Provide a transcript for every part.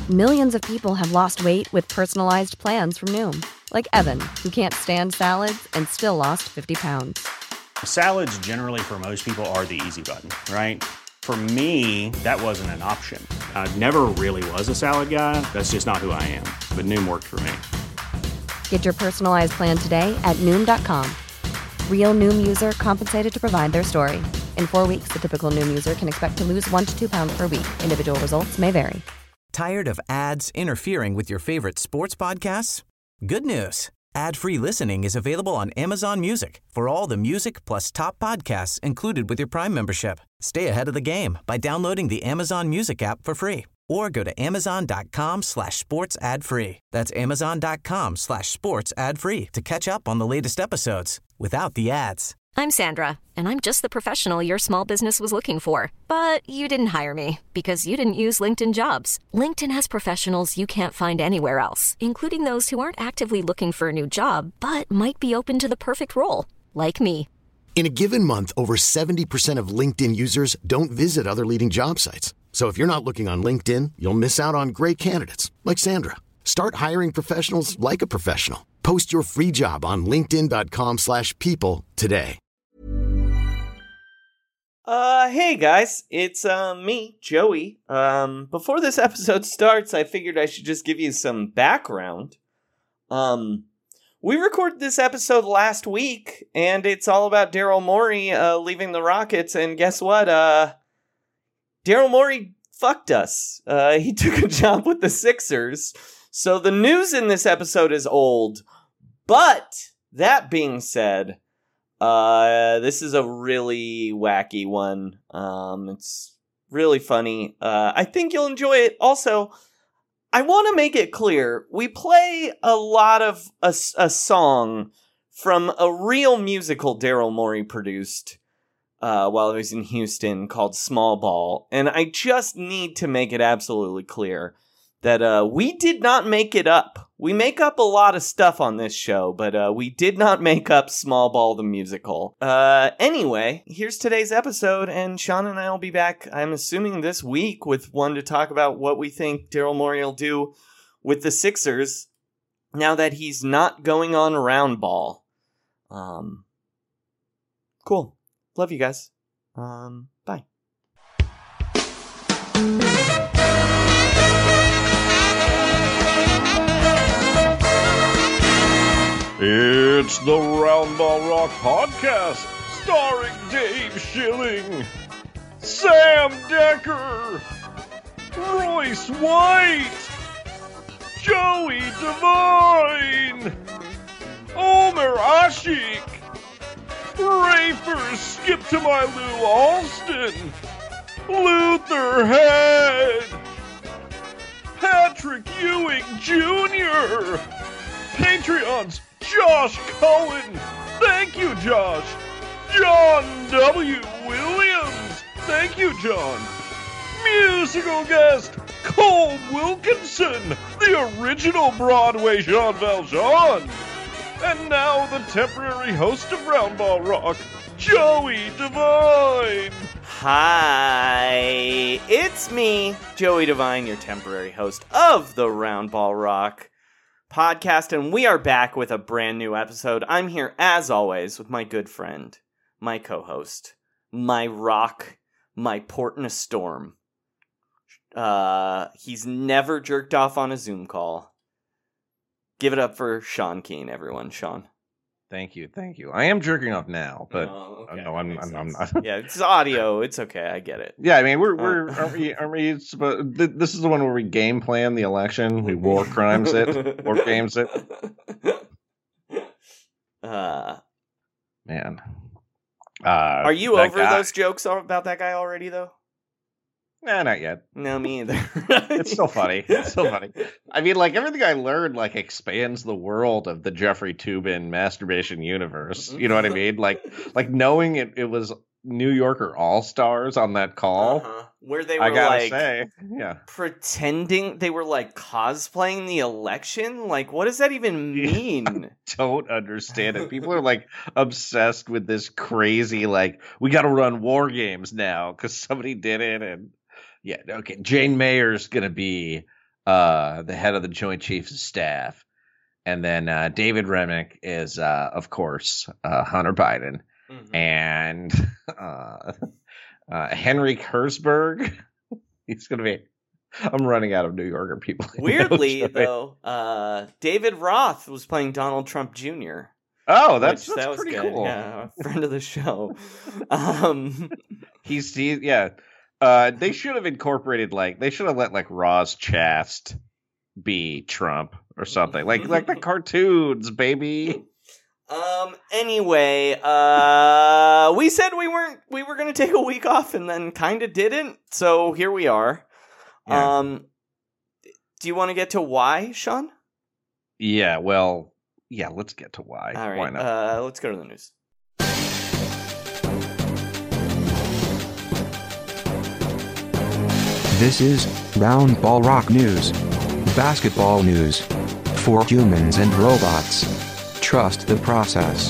Millions of people have lost weight with personalized plans from Noom. Like Evan, who can't stand salads and still lost 50 pounds. Salads generally for most people are the easy button, right? For me, that wasn't an option. I never really was a salad guy. That's just not who I am. But Noom worked for me. Get your personalized plan today at Noom.com. Real Noom user compensated to provide their story. In 4 weeks, the typical Noom user can expect to lose 1 to 2 pounds per week. Individual results may vary. Tired of ads interfering with your favorite sports podcasts? Good news. Ad-free listening is available on Amazon Music for all the music plus top podcasts included with your Prime membership. Stay ahead of the game by downloading the Amazon Music app for free or go to amazon.com/sports ad free. That's amazon.com/sports ad free to catch up on the latest episodes without the ads. I'm Sandra, and I'm just the professional your small business was looking for. But you didn't hire me because you didn't use LinkedIn Jobs. LinkedIn has professionals you can't find anywhere else, including those who aren't actively looking for a new job, but might be open to the perfect role, like me. In a given month, over 70% of LinkedIn users don't visit other leading job sites. So if you're not looking on LinkedIn, you'll miss out on great candidates like Sandra. Start hiring professionals like a professional. Post your free job on linkedin.com/people today. Hey guys, it's me, Joey. Before this episode starts, I figured I should just give you some background. We recorded this episode last week, and it's all about Daryl Morey leaving the Rockets, and guess what? Daryl Morey fucked us. He took a job with the Sixers, so the news in this episode is old. But, that being said, this is a really wacky one. It's really funny. I think you'll enjoy it. Also, I want to make it clear, we play a lot of a song from a real musical Daryl Morey produced while he was in Houston called Small Ball. And I just need to make it absolutely clear that we did not make it up. We make up a lot of stuff on this show, but we did not make up Small Ball the musical. Anyway, here's today's episode, and Sean and I will be back, I'm assuming this week, with one to talk about what we think Daryl Morey will do with the Sixers now that he's not going on round ball. Cool. Love you guys. Bye. It's the Round Ball Rock Podcast, starring Dave Schilling, Sam Decker, Royce White, Joey Devine, Omer Ashik, Rafer Skip to My Lou Alston, Luther Head, Patrick Ewing Jr., Patreons Josh Cohen, thank you Josh, John W. Williams, thank you John, musical guest Cole Wilkinson, the original Broadway Jean Valjean, and now the temporary host of Round Ball Rock, Joey Devine. Hi, it's me, Joey Devine, your temporary host of the Round Ball Rock Podcast, and we are back with a brand new episode. I'm here, as always, with my good friend, my co-host, my rock, my port in a storm. He's never jerked off on a Zoom call. Give it up for Sean Keane, everyone. Sean. Thank you. I am jerking off now, but okay. no, I'm not. Yeah, it's audio. It's okay. I get it. Yeah, I mean, aren't we supposed, this is the one where we game plan the election. We war games it. Man. Are you over those jokes about that guy already, though? Nah, not yet. No, me either. It's still funny. I mean, like, everything I learned, like, expands the world of the Jeffrey Toobin masturbation universe. You know what I mean? Like knowing it was New Yorker All-Stars on that call. Where they were, pretending they were, cosplaying the election? Like, what does that even mean? I don't understand it. People are, obsessed with this crazy, we gotta run war games now because somebody did it, and... Yeah, okay. Jane Mayer's going to be the head of the Joint Chiefs of Staff. And then David Remnick is, of course, Hunter Biden. Mhm. And Henry Kurzberg, he's going to be... I'm running out of New Yorker people. Weirdly, though, David Roth was playing Donald Trump Jr. Oh, that's that was pretty good. cool. Yeah, a friend of the show. They should have incorporated they should have let Roz Chast be Trump or something like the cartoons, baby. Anyway, we said we were going to take a week off and then kind of didn't. So here we are. Yeah. Do you want to get to why, Sean? Yeah. Well, yeah. Let's get to why. All right. Why not? Let's go to the news. This is Round Ball Rock News. Basketball news. For humans and robots. Trust the process.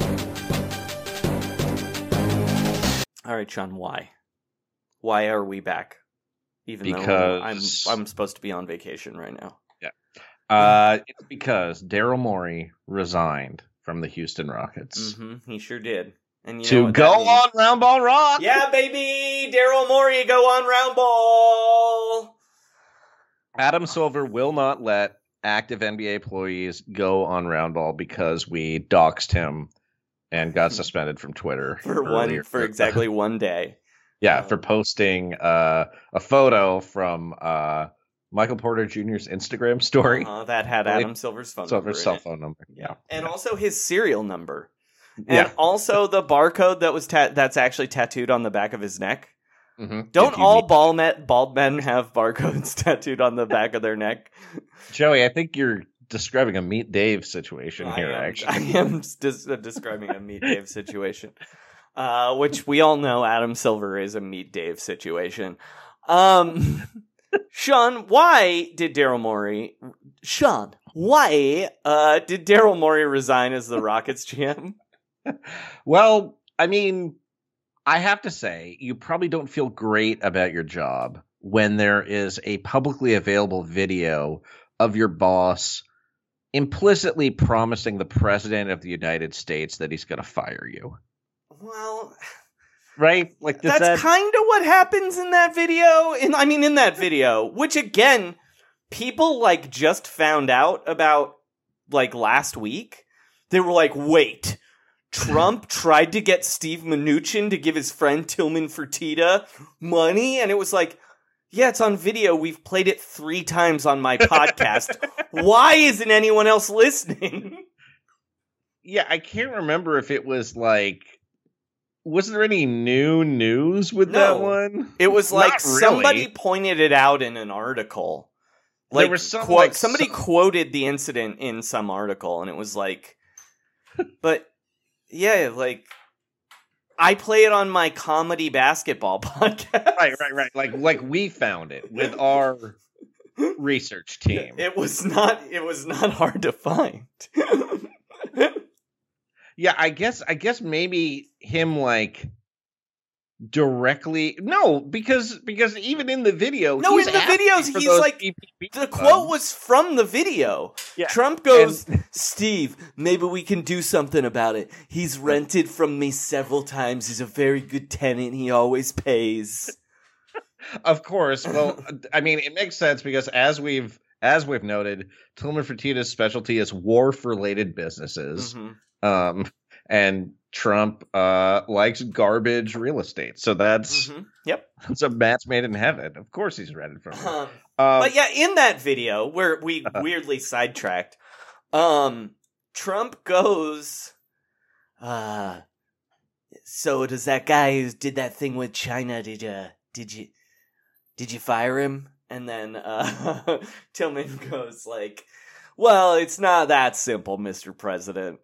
All right, Sean, why? Why are we back? Even though Because- I'm supposed to be on vacation right now. It's because Daryl Morey resigned from the Houston Rockets Mm-hmm, he sure did. And you know to what go that means. on Round Ball Rock. Yeah, baby! Daryl Morey, go on round ball! Adam Silver will not let active NBA employees go on Round Ball because we doxed him and got suspended from Twitter For exactly one day. Yeah, for posting a photo from Michael Porter Jr.'s Instagram story. That had Adam Silver's phone number. Silver's cell phone number. Yeah. And also his serial number. Yeah. And also the barcode that was that's actually tattooed on the back of his neck. Mm-hmm. Don't all bald men have barcodes tattooed on the back of their neck? Joey, I think you're describing a Meet Dave situation here, actually. I am describing a Meet Dave situation. Which we all know Adam Silver is a Meet Dave situation. Sean, why did Daryl Morey... Sean, why did Daryl Morey resign as the Rockets GM? Well, I mean, I have to say, you probably don't feel great about your job when there is a publicly available video of your boss implicitly promising the president of the United States that he's going to fire you. Well... Right? Like that's kind of what happens in that video. In that video, which again, people just found out about last week. They were like, wait, Trump tried to get Steve Mnuchin to give his friend Tillman Fertitta money? And it was like, yeah, it's on video. We've played it 3 times on my podcast. Why isn't anyone else listening? Yeah, I can't remember if it was was there any new news with that one? It was Not somebody really. pointed it out in an article. There was some, somebody quoted the incident in some article, and it was but yeah, I play it on my comedy basketball podcast. Right. Like we found it with our research team. It was not hard to find. Yeah, I guess maybe him directly because even in the video No, in the videos he's the quote was from the video. Yeah. Trump goes, Steve, maybe we can do something about it. He's rented from me several times. He's a very good tenant. He always pays. Of course. Well, I mean, it makes sense because as we've noted, Tillman Fertitta's specialty is wharf-related businesses. Mm-hmm. And Trump likes garbage real estate, so that's it's a match made in heaven. Of course, he's rented from him. But yeah, in that video where we weirdly sidetracked, Trump goes, so does that guy who did that thing with China? Did you fire him? And then Tillman goes well, it's not that simple, Mr. President.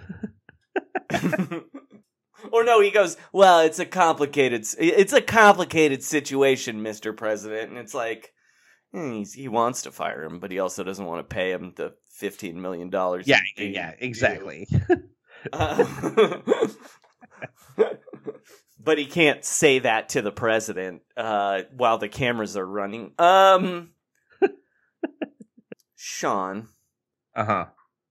Or no, he goes, well, it's a complicated situation, Mr. President. And it's he wants to fire him, but he also doesn't want to pay him the $15 million. Yeah, exactly. But he can't say that to the president while the cameras are running. Sean, Uh-huh.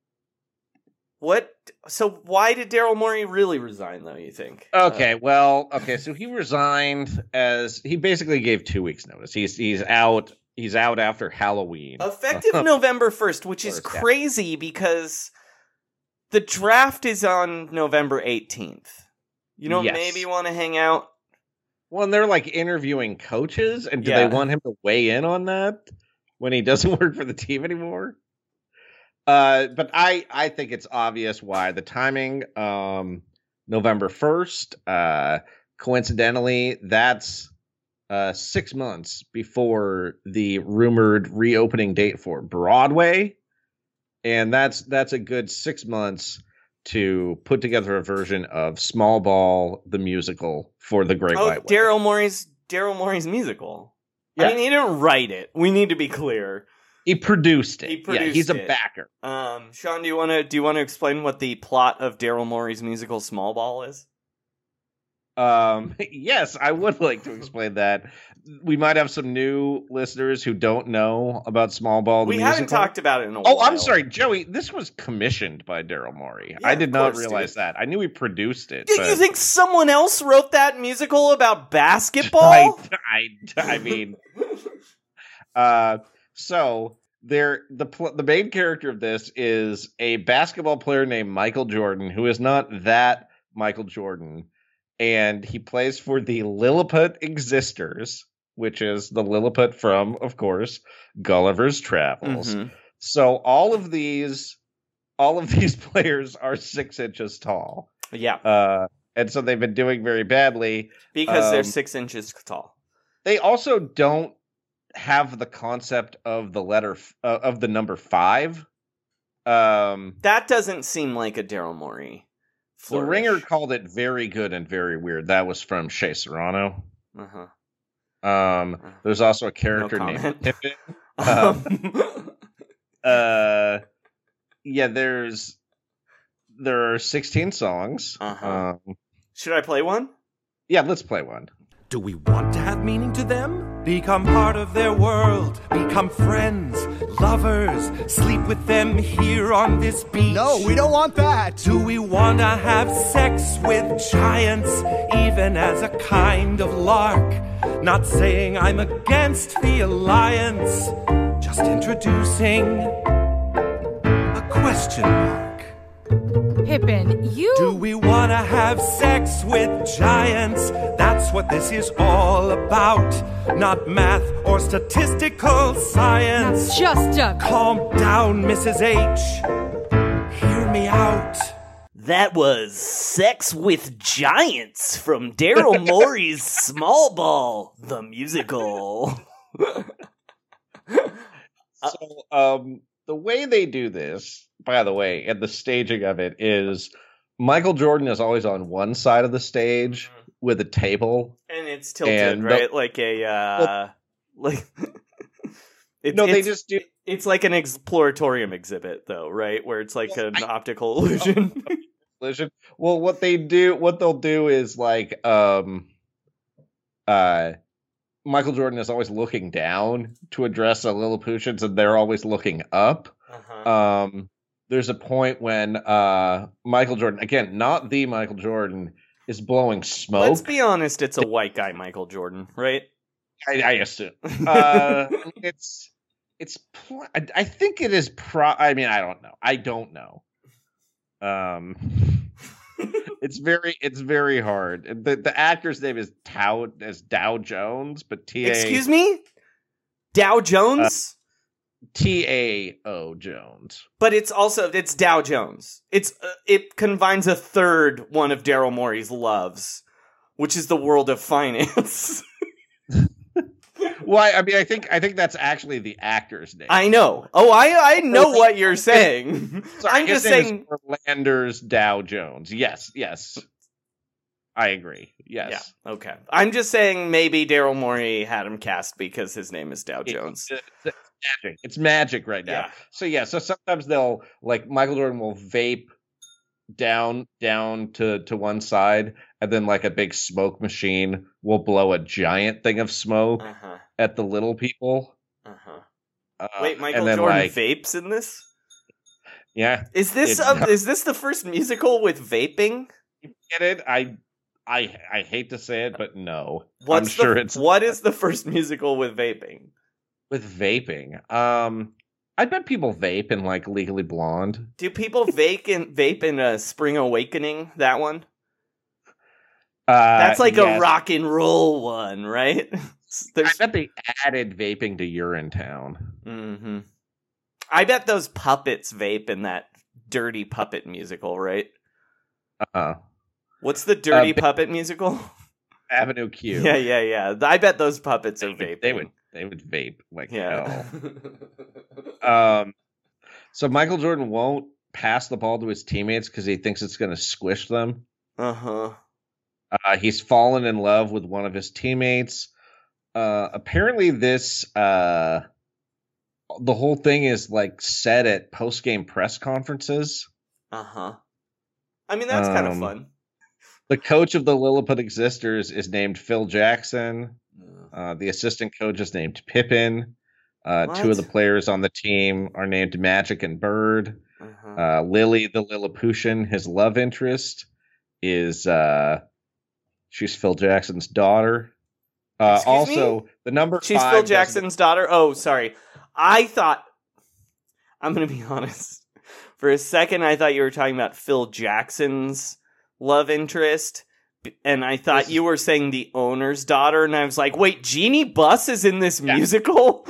so why did Daryl Morey really resign, though, you think? Okay, so he resigned he basically gave 2 weeks notice. He's out after Halloween. Effective November 1st, which is crazy because the draft is on November 18th. You don't maybe want to hang out? Well, and they're like interviewing coaches, and do they want him to weigh in on that when he doesn't work for the team anymore? But I think it's obvious why the timing. November 1st. Coincidentally, that's 6 months before the rumored reopening date for Broadway, and that's a good 6 months to put together a version of Small Ball the musical for the Great White Way. Daryl Morey's musical. Yeah. I mean, he didn't write it. We need to be clear. He produced it. He's a backer. Sean, do you want to explain what the plot of Daryl Morey's musical Small Ball is? Yes, I would like to explain that. We might have some new listeners who don't know about Small Ball. We haven't talked about it in a while. Oh, I'm sorry, Joey. This was commissioned by Daryl Morey. Yeah, I did not realize that. I knew he produced it. Did you think someone else wrote that musical about basketball? I mean, so the main character of this is a basketball player named Michael Jordan, who is not that Michael Jordan. And he plays for the Lilliput Existers, which is the Lilliput from, of course, Gulliver's Travels. Mm-hmm. So all of these players are 6 inches tall. Yeah. And so they've been doing very badly. Because they're 6 inches tall. They also don't have the concept of the number 5. That doesn't seem like a Daryl Morey. The Ringer called it very good and very weird. That was from Shea Serrano. Uh-huh. There's also a character named Pippin. There are 16 songs. Uh-huh. Should I play one? Yeah, let's play one. Do we want to have meaning to them? Become part of their world. Become friends, lovers. Sleep with them here on this beach. No, we don't want that. Do we want to have sex with giants, even as a kind of lark? Not saying I'm against the alliance, just introducing a question mark. Pippin, you... Do we want to have sex with giants? That's what this is all about. Not math or statistical science. That's just a... Calm down, Mrs. H. Hear me out. That was Sex with Giants from Daryl Morey's Small Ball, the musical. So, the way they do this, by the way, and the staging of it is Michael Jordan is always on one side of the stage with a table. And it's tilted, right? Like a, they just do. It's like an exploratorium exhibit, though, right? Where it's like an optical illusion. Well, what they'll do is like, Michael Jordan is always looking down to address the Lilliputians, and they're always looking up. Uh-huh. There's a point when Michael Jordan, again, not the Michael Jordan, is blowing smoke. Let's be honest, it's a white guy Michael Jordan, right? I assume. I think it is. I mean, I don't know. It's very hard. The actor's name is Dow Jones, but Excuse me? Dow Jones? T-A-O Jones. But it's Dow Jones. It combines a third one of Daryl Morey's loves, which is the world of finance. Well, I mean, I think that's actually the actor's name. I know. Oh, I know what you're saying. Sorry, I'm just saying Orlando's Dow Jones. Yes. I agree. Yes. Yeah. Okay. I'm just saying maybe Daryl Morey had him cast because his name is Dow Jones. It's magic right now. Yeah. So sometimes they'll, like, Michael Jordan will vape down to one side, and then like a big smoke machine will blow a giant thing of smoke at the little people. Wait, Michael and then, Jordan vapes in this? Yeah. Is this the first musical with vaping? You get it? I hate to say it, but no. What is the first musical with vaping? With vaping. I bet people vape in like Legally Blonde. Do people vape in Spring Awakening? That one? That's like a rock and roll one, right? I bet they added vaping to Urinetown. Mm-hmm. I bet those puppets vape in that Dirty Puppet musical, right? What's the Dirty Puppet musical? Avenue Q. Yeah. I bet those puppets are vaping. They would vape like hell. So Michael Jordan won't pass the ball to his teammates because he thinks it's going to squish them. He's fallen in love with one of his teammates. Apparently this the whole thing is like said at post-game press conferences. I mean, that's kind of fun. The coach of the Lilliput Existers is named Phil Jackson. The assistant coach is named Pippen. Two of the players on the team are named Magic and Bird. Lily the Lilliputian, his love interest, is she's Phil Jackson's daughter. Also, the number 5. She's Phil Jackson's daughter? Oh, sorry. I thought... I'm going to be honest. For a second, I thought you were talking about Phil Jackson's love interest. And I thought you were saying the owner's daughter. And I was like, wait, Jeannie Buss is in this musical?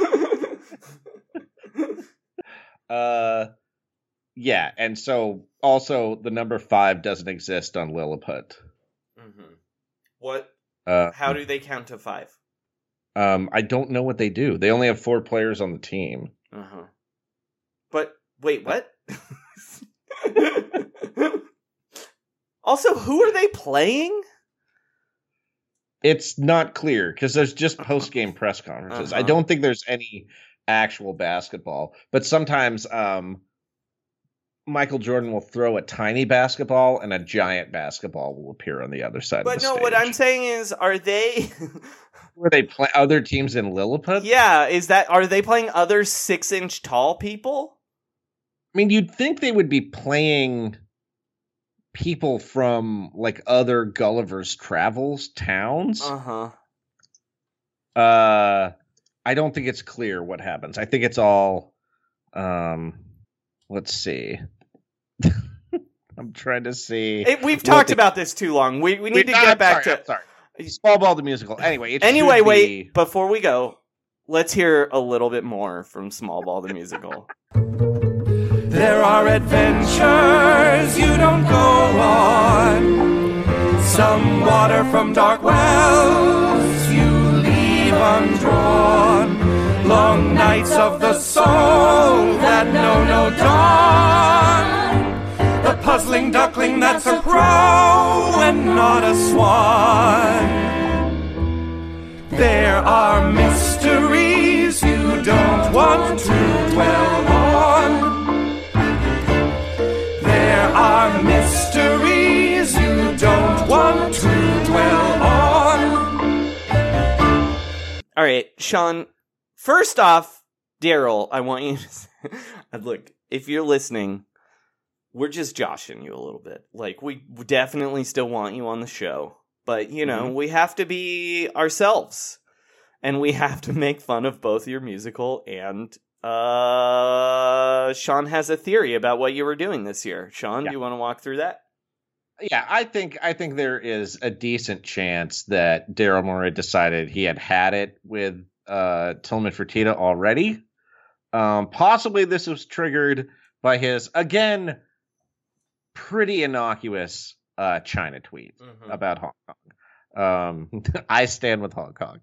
Yeah. And so, also, the number 5 doesn't exist on Lilliput. What? How do they count to 5? I don't know what they do. They only have 4 players on the team. But wait, what? Also, who are they playing? It's not clear because there's just post-game press conferences. I don't think there's any actual basketball, but sometimes Michael Jordan will throw a tiny basketball and a giant basketball will appear on the other side of the stage. But no, what I'm saying is, are they... Were they play other teams in Lilliput? Yeah, are they playing other 6-inch tall people? I mean, you'd think they would be playing people from like other Gulliver's Travels towns. I don't think it's clear what happens. I think it's all let's see. I'm trying to see. We've talked about this too long. We need to get back to... Sorry. Small Ball the Musical. Anyway, wait. Before we go, let's hear a little bit more from Small Ball the Musical. There are adventures you don't go on. Some water from dark wells you leave undrawn. Long nights of the soul that know no dawn. The puzzling duckling that's a crow and not a swan. There are mysteries you don't want to dwell on. There are mysteries you don't want to dwell on. All right, Sean, first off, Daryl, I want you to... Look, if you're listening, we're just joshing you a little bit. Like, we definitely still want you on the show. But, you know, we have to be ourselves. And we have to make fun of both your musical and... Sean has a theory about what you were doing this year. Sean, do you want to walk through that? Yeah, I think there is a decent chance that Daryl Morey decided he had it with Tillman Fertitta already. Possibly this was triggered by his, again, pretty innocuous China tweet about Hong Kong. I stand with Hong Kong.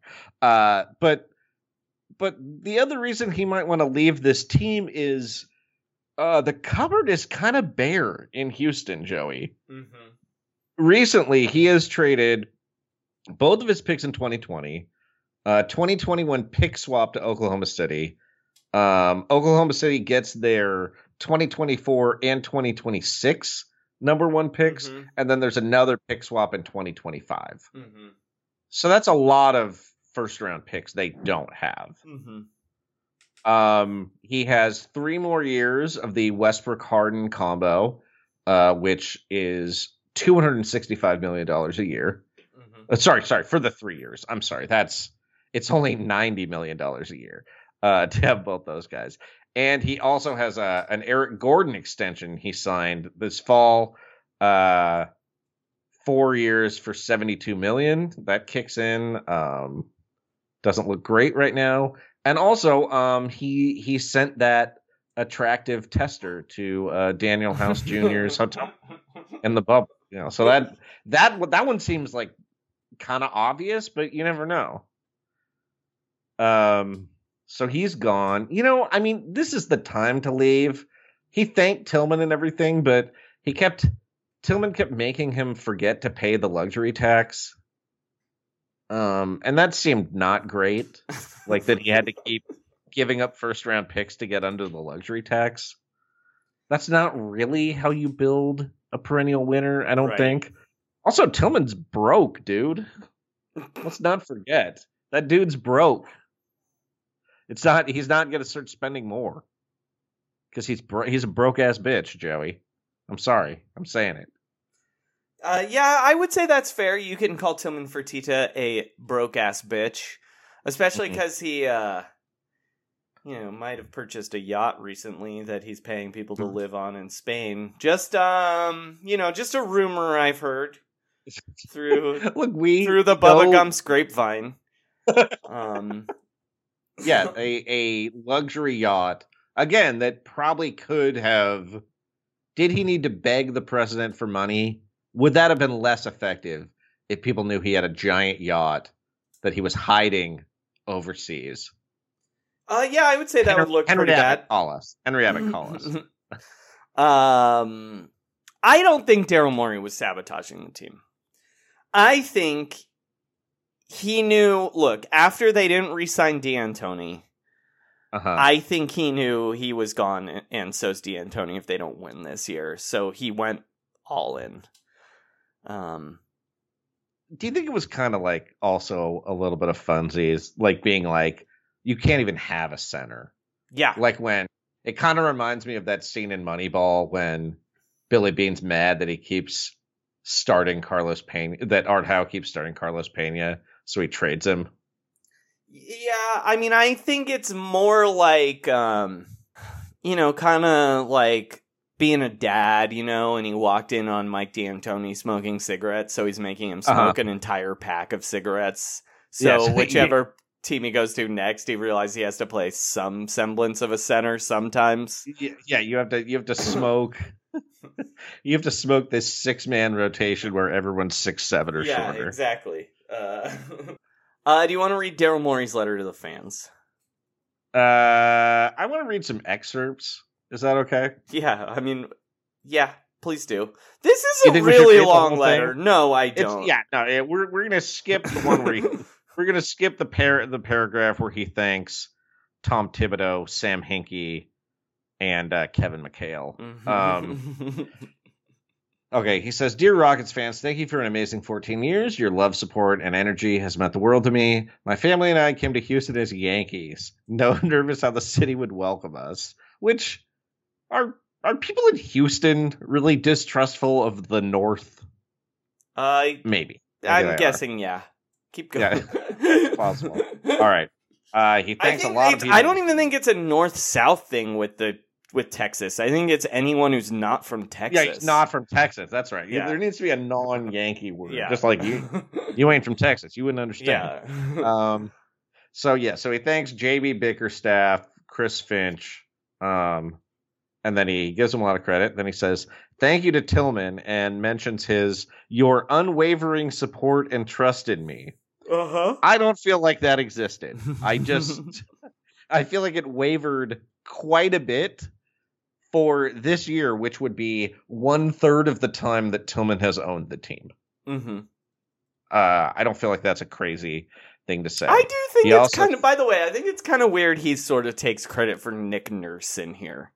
But the other reason he might want to leave this team is the cupboard is kind of bare in Houston, Joey. Recently, he has traded both of his picks in 2020, 2021 pick swap to Oklahoma City. Oklahoma City gets their 2024 and 2026 number 1 picks, and then there's another pick swap in 2025. So that's a lot of first round picks they don't have. He has 3 more years of the Westbrook-Harden combo, which is $265 million a year. Sorry, for the 3 years. I'm sorry. It's only $90 million a year to have both those guys. And he also has an Eric Gordon extension he signed this fall, 4 years for $72 million. That kicks in. Doesn't look great right now. And also, he sent that attractive tester to Daniel House Jr.'s hotel in the bubble. So that one seems like kind of obvious, but you never know. So he's gone. This is the time to leave. He thanked Tillman and everything, but Tillman kept making him forget to pay the luxury tax. And that seemed not great. Like that he had to keep giving up first round picks to get under the luxury tax. That's not really how you build a perennial winner, I don't think. Also, Tillman's broke, dude. Let's not forget. That dude's broke. He's not going to start spending more. Because he's a broke-ass bitch, Joey. I'm sorry. I'm saying it. Yeah, I would say that's fair. You can call Tillman Fertitta a broke-ass bitch. Especially because he, might have purchased a yacht recently that he's paying people to live on in Spain. Just, just a rumor I've heard through the Bubba Gump's grapevine. Yeah, a luxury yacht. Again, that probably could have... Did he need to beg the president for money? Would that have been less effective if people knew he had a giant yacht that he was hiding overseas? Yeah, I would say that would look pretty bad. Henry Abbott, call us. I don't think Daryl Morey was sabotaging the team. I think he knew, look, after they didn't re-sign D'Antoni, I think he knew he was gone, and so's D'Antoni if they don't win this year. So he went all in. Do you think it was kind of like also a little bit of funsies, like being like, you can't even have a center? Yeah. Like when it kind of reminds me of that scene in Moneyball when Billy Bean's mad that he keeps starting Carlos Pena, that Art Howe keeps starting Carlos Pena, so he trades him. Yeah, I mean, I think it's more like, kind of like being a dad, and he walked in on Mike D'Antoni smoking cigarettes, so he's making him smoke an entire pack of cigarettes. So whichever team he goes to next, he realizes he has to play some semblance of a center sometimes. Yeah, you have to smoke. You have to smoke this 6-man rotation where everyone's 6'7" or shorter. Yeah, exactly. Do you want to read Daryl Morey's letter to the fans? I want to read some excerpts. Is that okay? Yeah, I mean, yeah, please do. This is a really long letter. No, I don't. We're gonna skip the one where we're gonna skip the paragraph where he thanks Tom Thibodeau, Sam Hinkie, and Kevin McHale. Okay, he says, Dear Rockets fans, thank you for an amazing 14 years. Your love, support, and energy has meant the world to me. My family and I came to Houston as Yankees. No nervous how the city would welcome us. Which, are people in Houston really distrustful of the North? Maybe. I'm guessing, yeah. Keep going. Yeah, possible. All right. He thanks a lot of people. I don't even think it's a North-South thing with Texas. I think it's anyone who's not from Texas. Yeah, not from Texas. That's right. Yeah. There needs to be a non-Yankee word. Yeah. Just like you ain't from Texas. You wouldn't understand. Yeah. So he thanks JB Bickerstaff, Chris Finch, and then he gives him a lot of credit. Then he says, thank you to Tillman, and mentions your unwavering support and trust in me. I don't feel like that existed. I feel like it wavered quite a bit for this year, which would be 1/3 of the time that Tillman has owned the team. Mm-hmm. I don't feel like that's a crazy thing to say. I do think it's kind of, by the way, I think it's kind of weird he sort of takes credit for Nick Nurse in here.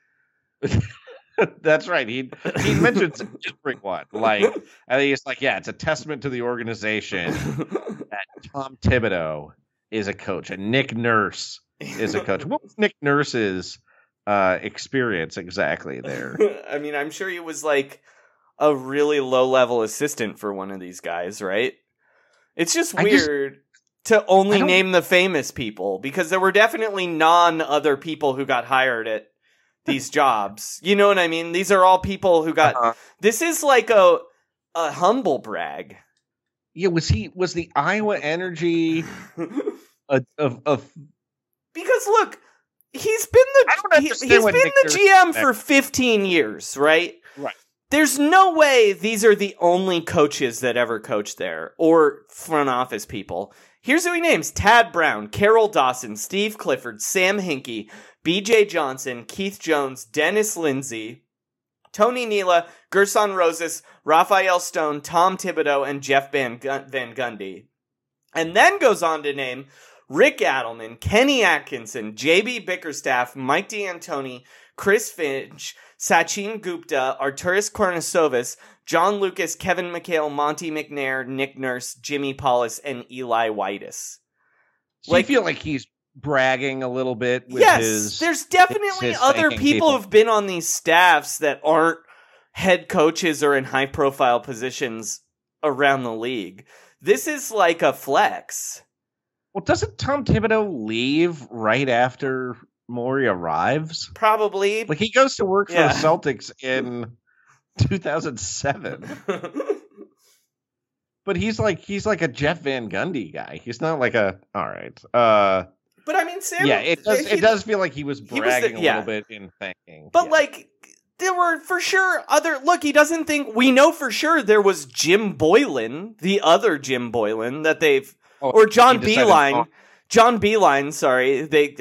That's right. He mentions everyone. And he's like, yeah, it's a testament to the organization that Tom Thibodeau is a coach, and Nick Nurse is a coach. What was Nick Nurse's experience exactly there? I mean, I'm sure he was like a really low-level assistant for one of these guys, right? It's just weird to only name the famous people, because there were definitely other people who got hired at these jobs. You know what I mean? These are all people who got... This is like a humble brag. Yeah, was the Iowa Energy of... Because look, he's been the GM for 15 years, right? Right. There's no way these are the only coaches that ever coached there, or front office people. Here's who he names: Tad Brown, Carol Dawson, Steve Clifford, Sam Hinkie, B.J. Johnson, Keith Jones, Dennis Lindsay, Tony Nela, Gerson Rosas, Raphael Stone, Tom Thibodeau, and Jeff Van Gundy. And then goes on to name Rick Adelman, Kenny Atkinson, J.B. Bickerstaff, Mike D'Antoni, Chris Finch, Sachin Gupta, Arturas Karnisovas, John Lucas, Kevin McHale, Monty McNair, Nick Nurse, Jimmy Paulus, and Eli Whitus. So I feel like he's bragging a little bit with there's definitely other people who've been on these staffs that aren't head coaches or in high-profile positions around the league. This is like a flex. Well, doesn't Tom Thibodeau leave right after Morey arrives? Probably. Like, he goes to work for the Celtics in 2007. But he's like a Jeff Van Gundy guy. He's not like a all right. But I mean, Sam. Yeah, it does feel like he was bragging a little bit in thanking. But like, there were for sure other. Look, he doesn't think we know for sure there was Jim Boylan, the other Jim Boylan that they've, or John Beeline. John Beeline, sorry,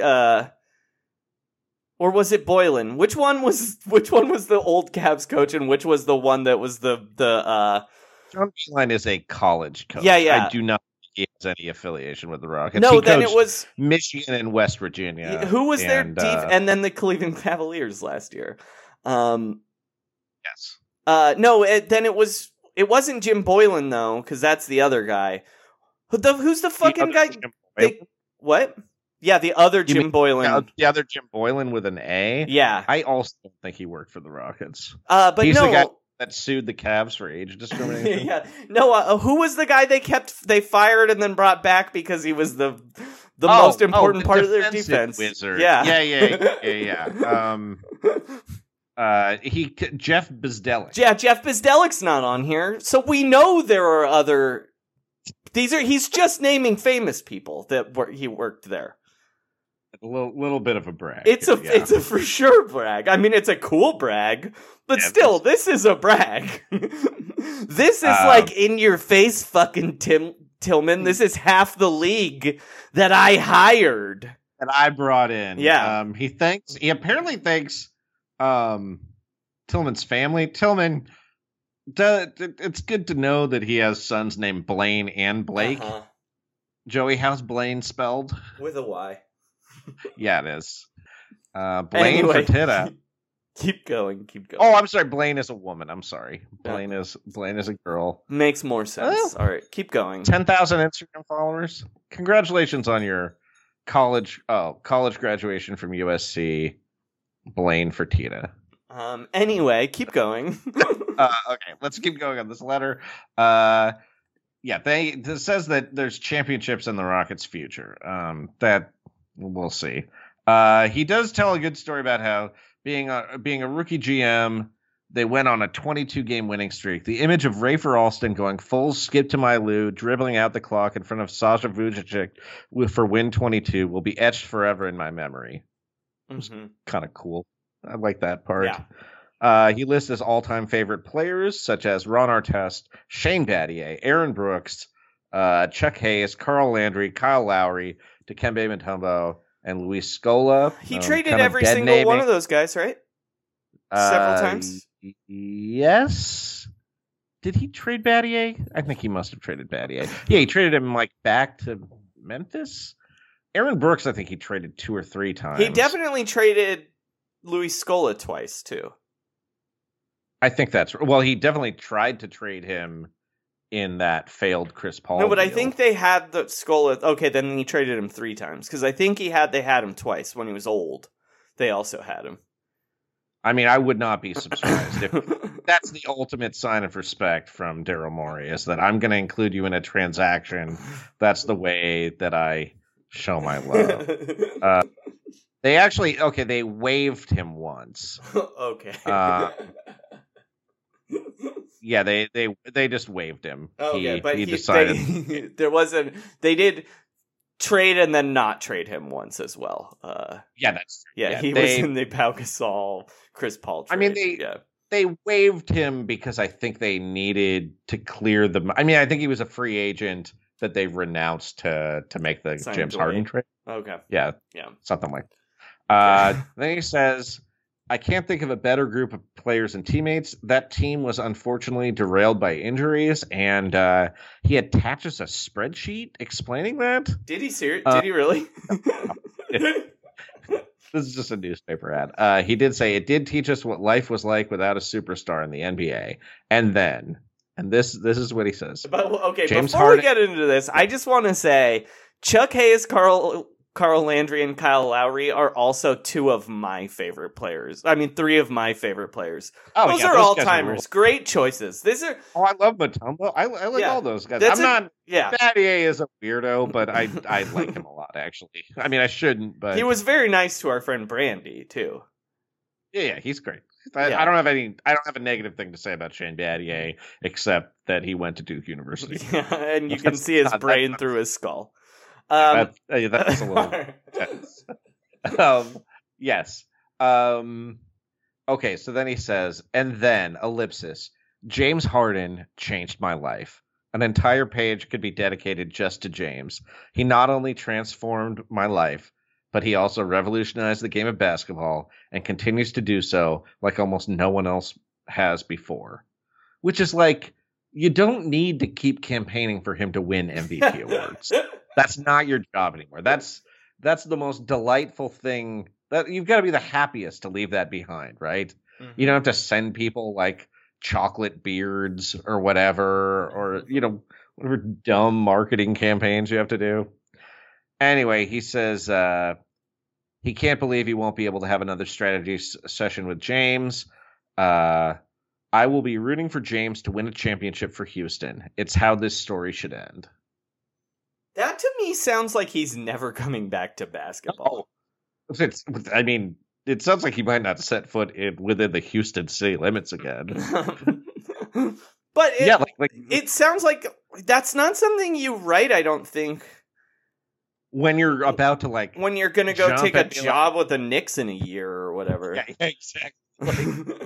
or was it Boylan? Which one was the old Cavs coach, and which was the one that was the John Beeline is a college coach. Yeah. I do not think he has any affiliation with the Rockets. No, then it was Michigan and West Virginia. Who was their and then the Cleveland Cavaliers last year. Yes. No, it wasn't Jim Boylan though, because that's the other guy. Who's the fucking guy? What? Yeah, the other Jim Boylan. The other Jim Boylan with an A? Yeah. I also don't think he worked for the Rockets. But he's no. the guy that sued the Cavs for age discrimination. Yeah. No, who was the guy they fired and then brought back because he was the most important part of their defense? Wizard. Yeah. Jeff Bzdelik. Yeah, Jeff Bzdelik's not on here. So we know there are other... He's just naming famous people that he worked there. A little bit of a brag. It's a for sure brag. I mean, it's a cool brag, but still, this is a brag. This is like in your face, fucking Tillman. This is half the league that I hired, that I brought in. Yeah. He apparently thanks Tillman's family. Tillman, it's good to know that he has sons named Blaine and Blake. Joey, how's Blaine spelled? With a Y. Yeah, it is. Blaine Fertitta. Keep going. Oh, I'm sorry. Blaine is a woman. I'm sorry. Blaine is a girl. Makes more sense. All right, keep going. 10,000 Instagram followers. Congratulations on your college graduation from USC, Blaine Fertitta. Anyway, keep going. Okay, let's keep going on this letter. This says that there's championships in the Rockets' future. That we'll see. He does tell a good story about how being a rookie GM, they went on a 22-game winning streak. The image of Rafer Alston going full skip to my Lou, dribbling out the clock in front of Sasha Vujacic for win 22 will be etched forever in my memory. Mm-hmm. Kind of cool. I like that part. Yeah. He lists his all-time favorite players, such as Ron Artest, Shane Battier, Aaron Brooks, Chuck Hayes, Carl Landry, Kyle Lowry, Dikembe Mutombo, and Luis Scola. He traded every single one of those guys, right? Several times? Yes. Did he trade Battier? I think he must have traded Battier. Yeah, he traded him back to Memphis. Aaron Brooks, I think he traded 2 or 3 times. He definitely traded Luis Scola twice, too. I think that's... Well, he definitely tried to trade him in that failed Chris Paul. No, but I deal. think they had the skull. Okay, then he traded him 3 times because I think they had him twice when he was old. They also had him. I mean, I would not be surprised if that's the ultimate sign of respect from Daryl Morey, is that I'm going to include you in a transaction. That's the way that I show my love. They waived him once. Okay. Yeah, they just waived him. Okay, but he decided they did trade and then not trade him once as well. Yeah, that's true. Yeah, he was in the Pau Gasol, Chris Paul trade. I mean, they waived him because I think they needed to clear the. I mean, I think he was a free agent that they renounced to make the James Harden trade. Okay. Yeah, something like then he says, I can't think of a better group of players and teammates. That team was unfortunately derailed by injuries, and he attaches a spreadsheet explaining that. Did he Did he really? This is just a newspaper ad. He did say it did teach us what life was like without a superstar in the NBA. And then, and this is what he says. But, okay, James before Harden, we get into this, I just want to say Chuck Hayes, Carl Landry, and Kyle Lowry are also 2 of my favorite players. I mean, 3 of my favorite players. Those are all-timers. Great choices. Oh, I love Mutombo. I like all those guys. Battier is a weirdo, but I like him a lot, actually. I mean, I shouldn't, but... He was very nice to our friend Brandy, too. Yeah, he's great. I don't have a negative thing to say about Shane Battier, except that he went to Duke University. Yeah, and you can see his brain through his skull. That's a little tense. Yes. Okay, so then he says, and then, ellipsis, James Harden changed my life. An entire page could be dedicated just to James. He not only transformed my life, but he also revolutionized the game of basketball and continues to do so like almost no one else has before. Which is like, you don't need to keep campaigning for him to win MVP awards. That's not your job anymore. That's the most delightful thing. That you've got to be the happiest to leave that behind, right? Mm-hmm. You don't have to send people like chocolate beards or whatever, or whatever dumb marketing campaigns you have to do. Anyway, he says he can't believe he won't be able to have another strategy session with James. I will be rooting for James to win a championship for Houston. It's how this story should end. That to me sounds like he's never coming back to basketball. It sounds like he might not set foot within the Houston city limits again. But it sounds like that's not something you write, I don't think. When you're about to when you're going to go take a job with the Knicks in a year or whatever. Yeah, exactly.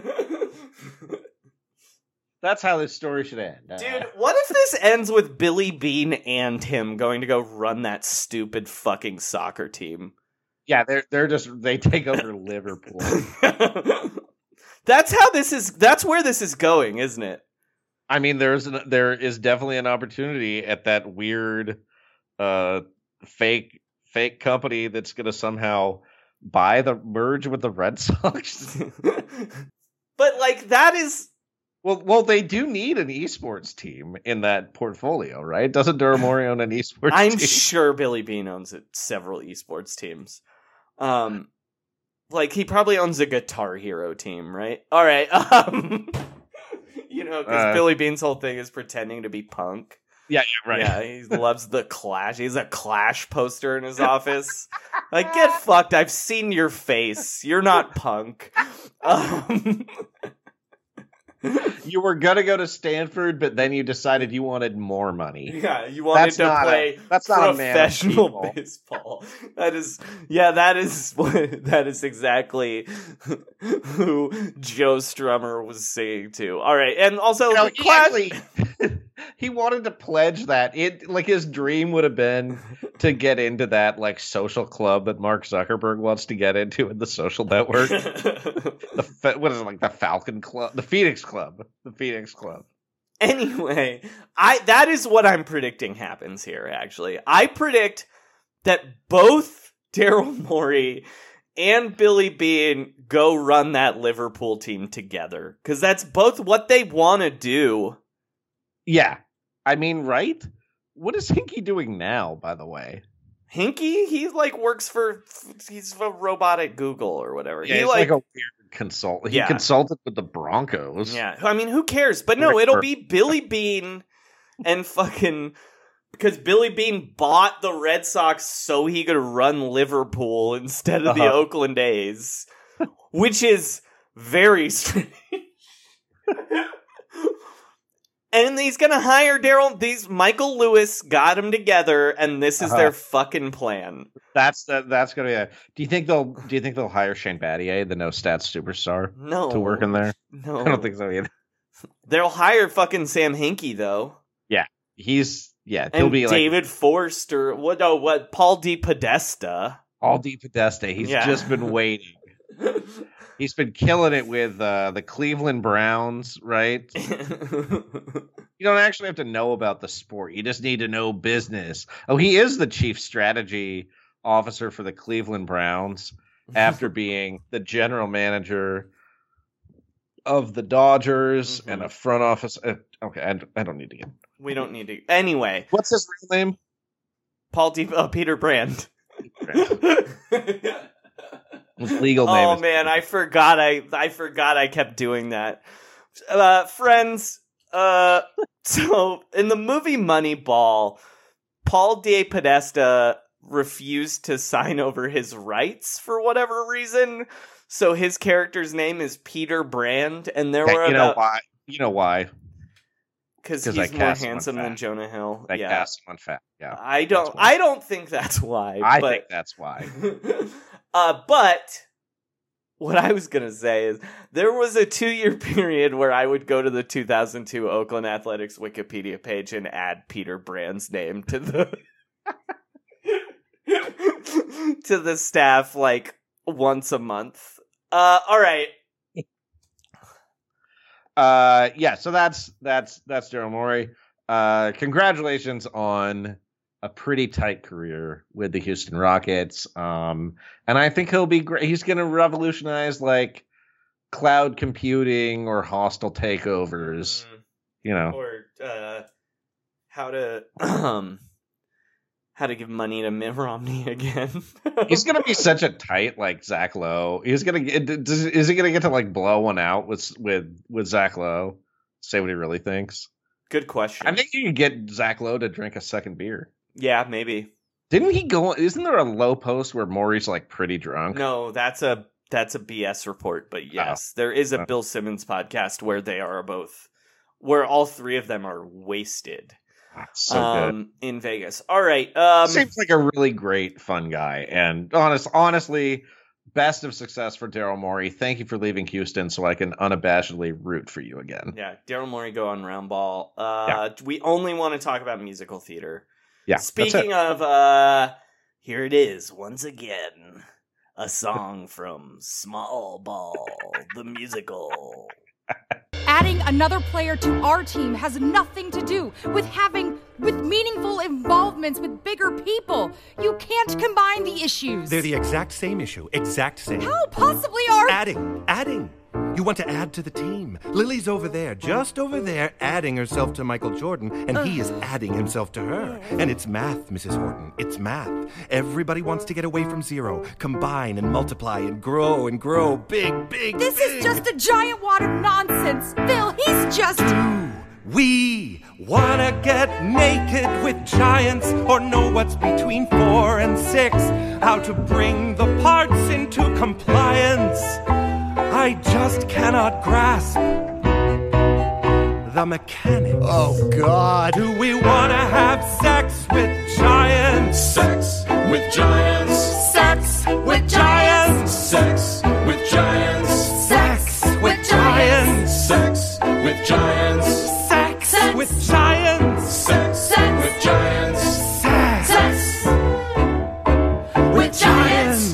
That's how this story should end. Dude, what if this ends with Billy Beane and him going to go run that stupid fucking soccer team? Yeah, they take over Liverpool. That's where this is going, isn't it? I mean, there is definitely an opportunity at that weird fake company that's going to somehow merge with the Red Sox. But that is... Well, they do need an esports team in that portfolio, right? Doesn't Daryl Morey own an esports team? I'm sure Billy Beane owns several esports teams. He probably owns a Guitar Hero team, right? All right. Because Billy Beane's whole thing is pretending to be punk. Yeah, right. Yeah, he loves the Clash. He's a Clash poster in his office. Get fucked. I've seen your face. You're not punk. You were gonna go to Stanford, but then you decided you wanted more money. Yeah, you wanted to play professional baseball. That is exactly who Joe Strummer was saying too. All right, and also he wanted to pledge that his dream would have been to get into that social club that Mark Zuckerberg wants to get into in the social network. What is it, the Falcon Club, the Phoenix Club. Anyway, that is what I'm predicting happens here, actually. I predict that both Daryl Morey and Billy Beane go run that Liverpool team together. Because that's both what they want to do. Yeah. I mean, right? What is Hinky doing now, by the way? Hinky, he works he's a robot at Google or whatever. Yeah, he he's like a weird consultant. He consulted with the Broncos. Yeah, I mean, who cares? But no, it'll be Billy Beane and fucking... Because Billy Beane bought the Red Sox so he could run Liverpool instead of the Oakland A's. Which is very strange. And he's gonna hire Michael Lewis got him together, and this is their fucking plan. That's gonna be Do you think they'll hire Shane Battier, the no stats superstar? No. To work in there? No. I don't think so either. They'll hire fucking Sam Hinkie though. Yeah. He'll and be David Forster. What Paul D. Podesta. Paul D. Podesta. He's just been waiting. He's been killing it with the Cleveland Browns, right? You don't actually have to know about the sport. You just need to know business. Oh, he is the chief strategy officer for the Cleveland Browns after being the general manager of the Dodgers and a front office. Okay, I don't need to get... We don't need to... Anyway. What's his real name? Peter Brand. His legal name. Oh man, I forgot I kept doing that. Friends, so in the movie Moneyball, Paul D. Podesta refused to sign over his rights for whatever reason. So his character's name is Peter Brand, and there were why? You know why? Because he's more handsome than Jonah Hill. I cast him on fat. Yeah, I don't think that's why. I think that's why. But what I was going to say is there was a 2-year period where I would go to the 2002 Oakland Athletics Wikipedia page and add Peter Brand's name to the to the staff once a month. All right. So that's Daryl Morey. Congratulations on a pretty tight career with the Houston Rockets. And I think he'll be great. He's going to revolutionize cloud computing or hostile takeovers, or how to give money to Mitt Romney again. He's going to be such a tight Zach Lowe. Is he going to get to blow one out with Zach Lowe? Say what he really thinks. Good question. I think you could get Zach Lowe to drink a second beer. Yeah, maybe. Didn't he go? Isn't there a Lowe post where Maury's pretty drunk? No, that's a BS report. But yes, there is a Bill Simmons podcast where they are where all three of them are wasted. So good. In Vegas. All right. Seems like a really great, fun guy, and honestly, best of success for Daryl Morey. Thank you for leaving Houston so I can unabashedly root for you again. Yeah, Daryl Morey go on Roundball. We only want to talk about musical theater. Yeah. Speaking of, here it is once again, a song from Small Ball, the musical. Adding another player to our team has nothing to do with meaningful involvements with bigger people. You can't combine the issues. They're the exact same issue. Exact same. How possibly are... Adding. You want to add to the team. Lily's over there, just over there, adding herself to Michael Jordan, and he is adding himself to her. And it's math, Mrs. Horton. It's math. Everybody wants to get away from zero, combine and multiply and grow big. This is just a giant wad of nonsense. Phil, he's just... We wanna get naked with giants or know what's between 4 and 6. How to bring the parts into compliance. I just cannot grasp the mechanics. Oh, God. Do we want to have sex with giants? Sex with giants. Sex with giants. Sex with giants. Sex with giants. Sex with giants. Sex with giants. Sex with giants. Sex with giants.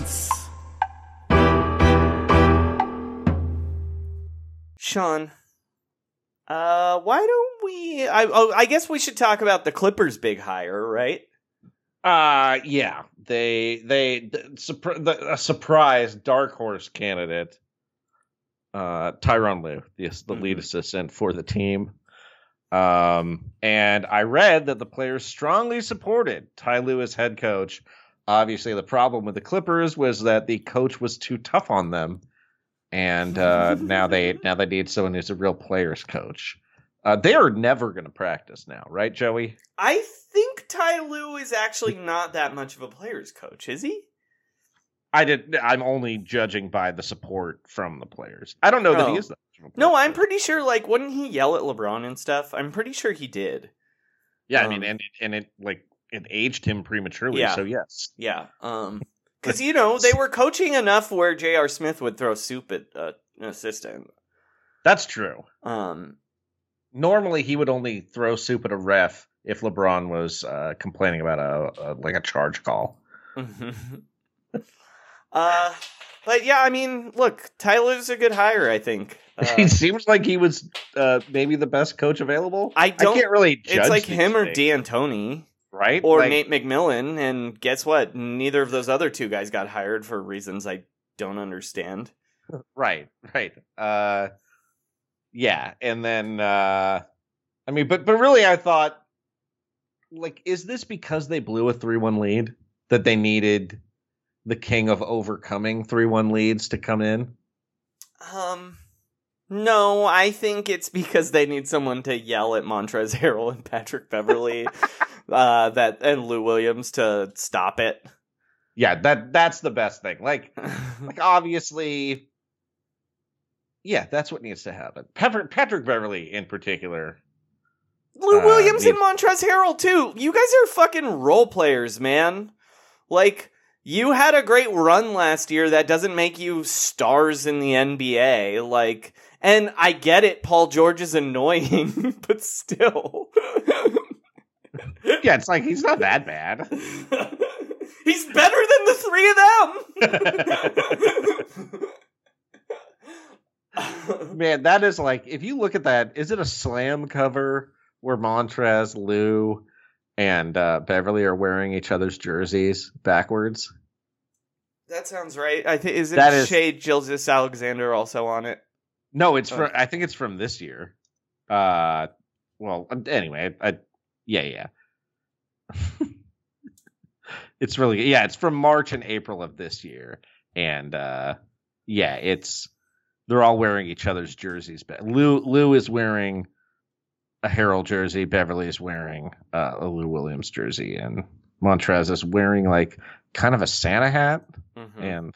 Sean, why don't we... I guess we should talk about the Clippers' big hire, right? Yeah. A surprise dark horse candidate, Tyronn Lue, the lead assistant for the team. And I read that the players strongly supported Ty Lue as head coach. Obviously, the problem with the Clippers was that the coach was too tough on them, and now they need someone who's a real players coach. They are never going to practice now, right, Joey? I think Ty Lue is actually not that much of a players coach, is he? I'm only judging by the support from the players. I don't know that he is that much of a player No, I'm pretty sure, like, wouldn't he yell at LeBron and stuff? I'm pretty sure he did. Yeah, I mean, and it aged him prematurely, so yes. Yeah, because, you know, they were coaching enough where J.R. Smith would throw soup at an assistant. That's true. Normally, he would only throw soup at a ref if LeBron was complaining about a charge call. But yeah, I mean, look, Tyler's a good hire, I think. He seems like he was maybe the best coach available. I can't really judge. It's like him or D'Antoni. Right? Or Nate McMillan, and guess what? Neither of those other two guys got hired for reasons I don't understand. Right. Yeah, and then, I mean, but really I thought, like, is this because they blew a 3-1 lead that they needed the king of overcoming 3-1 leads to come in? No, I think it's because they need someone to yell at Montrezl Harrell and Patrick Beverley, and Lou Williams to stop it. Yeah, that's the best thing. Like obviously, yeah, that's what needs to happen. Patrick Beverley in particular. Lou Williams and Montrezl Harrell too. You guys are fucking role players, man. Like, you had a great run last year. That doesn't make you stars in the NBA. Like, and I get it, Paul George is annoying, but still. Yeah, it's like, he's not that bad. He's better than the three of them! Man, that is like, if you look at that, is it a Slam cover where Montrezl, Lou, and Beverly are wearing each other's jerseys backwards? That sounds right. I think is Shea Gilgeous-Alexander also on it? No, it's from. I think it's from this year. Well, anyway, yeah. It's really it's from March and April of this year, and they're all wearing each other's jerseys. But Lou is wearing a Harrell jersey. Beverly is wearing a Lou Williams jersey, and Montrez is wearing like kind of a Santa hat, and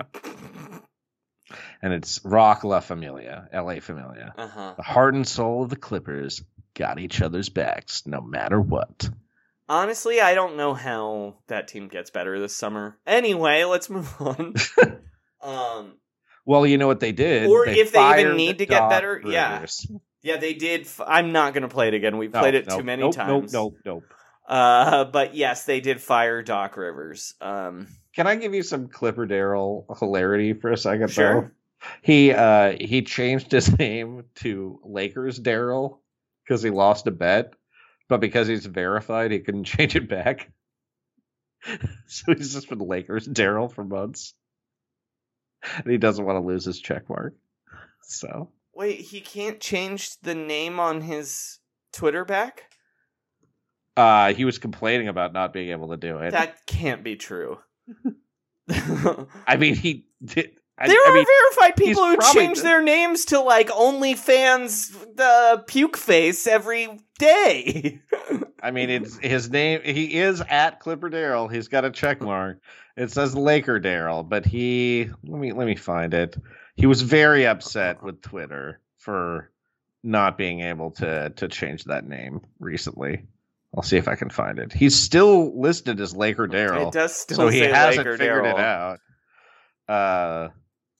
and it's Rock La Familia, LA Familia. The heart and soul of the Clippers got each other's backs, no matter what. Honestly, I don't know how that team gets better this summer. Anyway, let's move on. Well, you know what they did, or if they even need to get better. Rivers. Yeah, they did. I'm not going to play it again. We've played it too many times. Nope. But yes, they did fire Doc Rivers. Can I give you some Clipper Darrell hilarity for a second? Sure. Though? He changed his name to Lakers Darrell because he lost a bet, but because he's verified, he couldn't change it back. So he's just been Lakers Darrell for months, and he doesn't want to lose his check mark. So wait, he can't change the name on his Twitter back? He was complaining about not being able to do it. That can't be true. I mean, he did. There are verified people who change their names to like OnlyFans puke face every day. I mean, it's his name. He is at Clipper Darrell. He's got a check mark. It says Laker Darrell, but let me find it. He was very upset with Twitter for not being able to change that name recently. I'll see if I can find it. He's still listed as Laker Darrell. It does still so he say hasn't Laker figured Darrell. it out.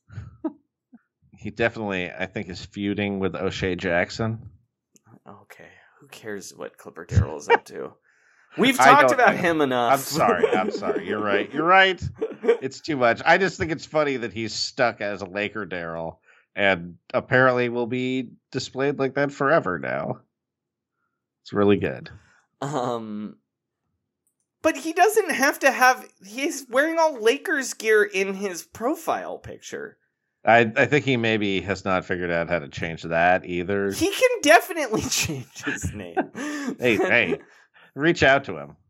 He definitely, I think, is feuding with O'Shea Jackson. Okay, who cares what Clipper Darrell is up to? We've talked about him enough. I'm sorry. You're right. It's too much. I just think it's funny that he's stuck as a Laker Darrell, and apparently will be displayed like that forever now. It's really good. But he doesn't have to have... He's wearing all Lakers gear in his profile picture. I think he maybe has not figured out how to change that either. He can definitely change his name. Hey, reach out to him.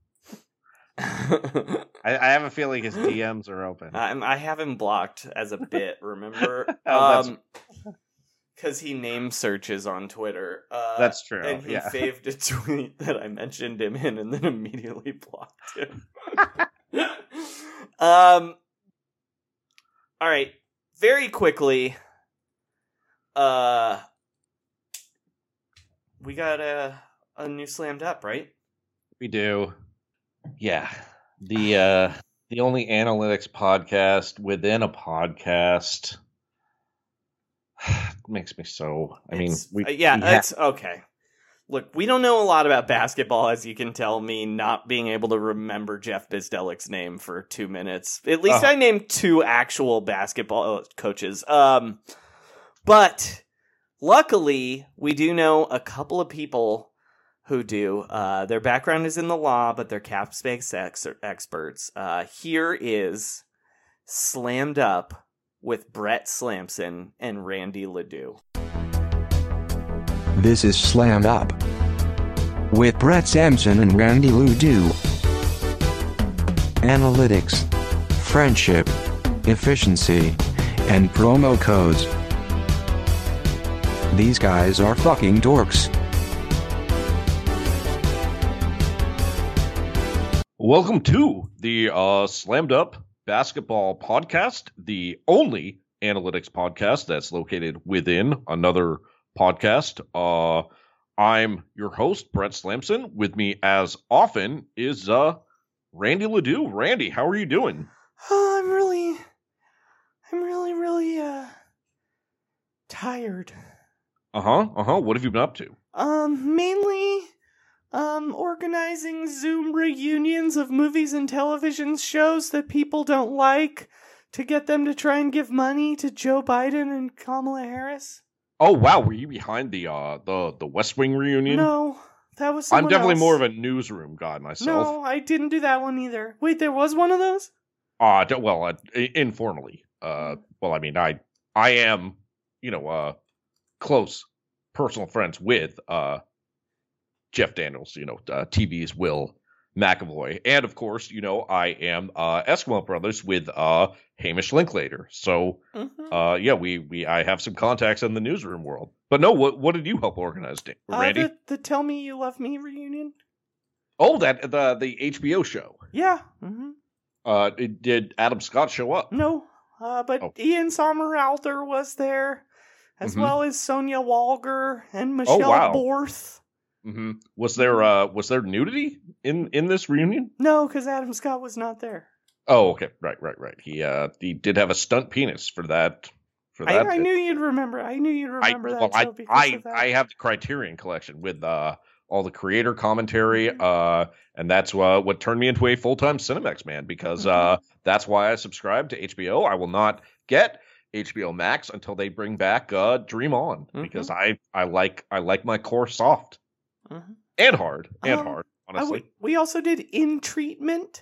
I have a feeling his DMs are open. I have him blocked as a bit, remember? Because he name searches on Twitter. That's true. And he faved a tweet that I mentioned him in and then immediately blocked him. All right. Very quickly. We got a new Slammed Up, right? We do. Yeah. The only analytics podcast within a podcast. Makes me so. It's okay. Look, we don't know a lot about basketball, as you can tell me not being able to remember Jeff Bizdelik's name for 2 minutes. At least I named 2 actual basketball coaches. But luckily, we do know a couple of people who do. Their background is in the law, but they're cap space experts. Here is Slammed Up with Brett Slamson and Randy Ledoux. This is Slammed Up with Brett Sampson and Randy Ledoux. Analytics, friendship, efficiency, and promo codes. These guys are fucking dorks. Welcome to the Slammed Up Basketball Podcast, the only analytics podcast that's located within another podcast. I'm your host, Brett Slamson. With me, as often, is Randy Ledoux. Randy, how are you doing? I'm really tired. What have you been up to? Mainly organizing Zoom reunions of movies and television shows that people don't like to get them to try and give money to Joe Biden and Kamala Harris. Oh wow, were you behind the West Wing reunion? No, that was someone I'm definitely else. more of a newsroom guy myself. No, I didn't do that one either. Wait, there was one of those? Informally. I am, close personal friends with Jeff Daniels, TV's Will McAvoy. And of course, I am Eskimo Brothers with Hamish Linklater. So I have some contacts in the newsroom world. But no, what did you help organize, Randy? The Tell Me You Love Me reunion. Oh, the HBO show. Yeah. Did Adam Scott show up? No, but Ian Somerhalder was there, as well as Sonia Walger and Michelle Borth. Mm-hmm. Was there nudity in this reunion? No, because Adam Scott was not there. Oh, okay, right. He did have a stunt penis for that. I knew you'd remember. I have the Criterion collection with all the creator commentary, and that's what turned me into a full-time Cinemax man, because that's why I subscribe to HBO. I will not get HBO Max until they bring back Dream On, because I like my core soft. And hard, honestly. We also did In Treatment.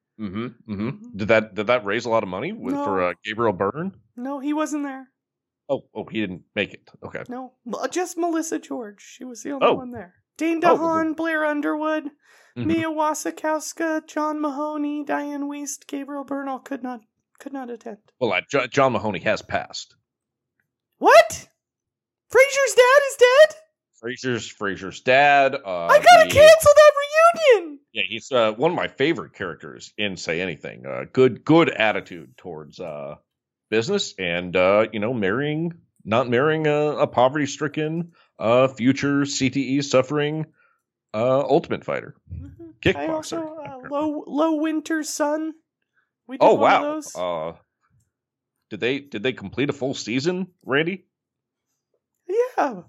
Did that raise a lot of money for Gabriel Byrne? No, he wasn't there. Oh, he didn't make it. Okay. No, just Melissa George. She was the only one there. Dane DeHaan, Blair Underwood, Mia Wasikowska, John Mahoney, Diane Wiest, Gabriel Byrne all could not attend. Well, John Mahoney has passed. What? Frasier's dad is dead? Frasier's dad. I gotta cancel that reunion. Yeah, he's one of my favorite characters in Say Anything. Good attitude towards business, and not marrying a poverty-stricken, future CTE suffering Ultimate Fighter, kickboxer. I also Low Winter's son. We did one of those. Did they complete a full season, Randy? Yeah.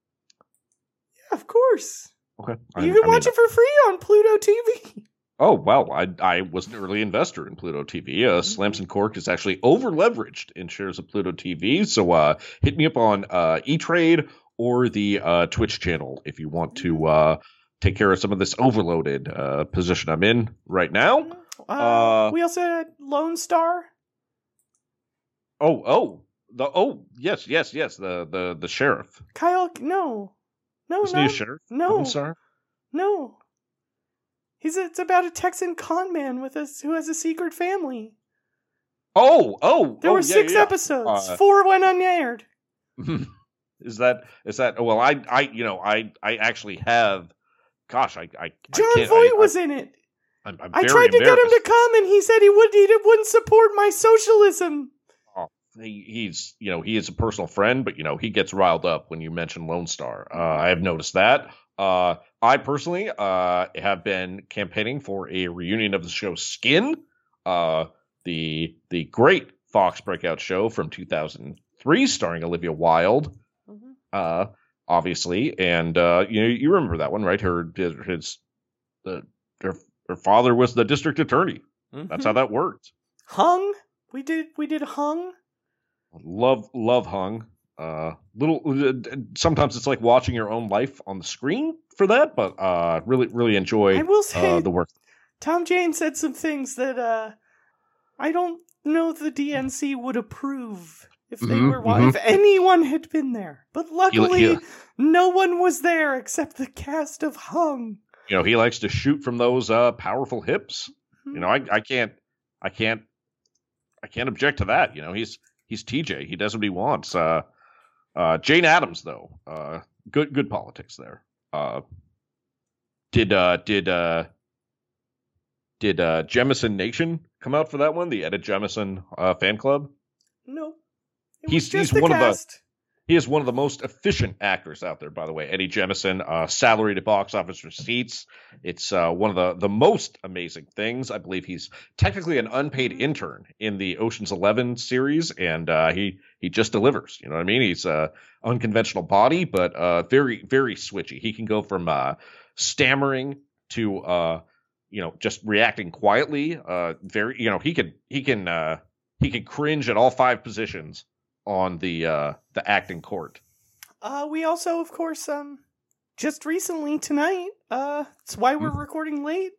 Of course. Okay. You can watch it for free on Pluto TV. Oh, wow. I was an early investor in Pluto TV. Slamson Cork is actually over-leveraged in shares of Pluto TV. So hit me up on E-Trade or the Twitch channel if you want to take care of some of this overloaded position I'm in right now. We also had Lone Star. Oh, yes, the sheriff. Kyle, no, Isn't he a sheriff? No, I'm sorry. No. It's about a Texan con man who has a secret family. There were 6 episodes. 4 went unaired. Is that? Well, I actually have. Gosh, I John Voight was in it. I'm I very tried to get him embarrassed. to come, and he said he wouldn't support my socialism. Oh, he is a personal friend, but he gets riled up when you mention Lone Star. I have noticed that. I personally have been campaigning for a reunion of the show Skin, the great Fox breakout show from 2003, starring Olivia Wilde, obviously, and you remember that one, right? Her father was the district attorney. Mm-hmm. That's how that worked. Hung. We did Hung. Love Hung. Sometimes it's like watching your own life on the screen for that, but really enjoy I will say, the work. Tom Jane said some things that I don't know the DNC would approve if they were if anyone had been there. But luckily, no one was there except the cast of Hung. He likes to shoot from those powerful hips. I can't object to that. He's TJ. He does what he wants. Jane Addams, though, good politics there. Did Jemison Nation come out for that one? The Ed Jemison fan club? No, he's one of the. He is one of the most efficient actors out there, by the way. Eddie Jemison, salaried at box office receipts. It's one of the most amazing things. I believe he's technically an unpaid intern in the Ocean's 11 series, and he just delivers. You know what I mean? He's a unconventional body, but very, very switchy. He can go from stammering to just reacting quietly. He can cringe at all 5 positions on the acting court. We also, of course, just recently tonight, it's why we're recording late,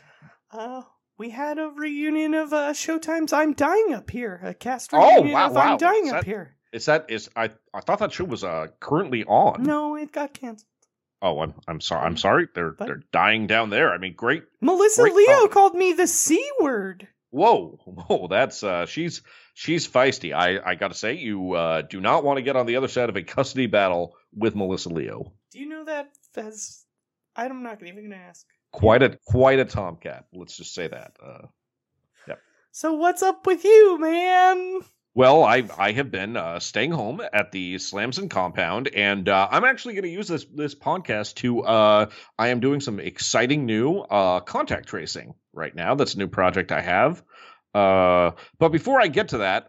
we had a reunion of Showtime's I'm Dying Up Here, a cast reunion of I'm Dying Up Here. I thought that show was currently on. No, it got canceled. Oh, I'm sorry. They're dying down there. I mean, great. Melissa Leo called me the C word. Whoa, that's she's feisty. I gotta say, you do not want to get on the other side of a custody battle with Melissa Leo. Do you know that I'm not even gonna ask. Quite a tomcat. Let's just say that. Yep. So what's up with you, man? Well, I have been staying home at the Slamson compound, and I'm actually going to use this podcast to I am doing some exciting new contact tracing right now. That's a new project I have. But before I get to that,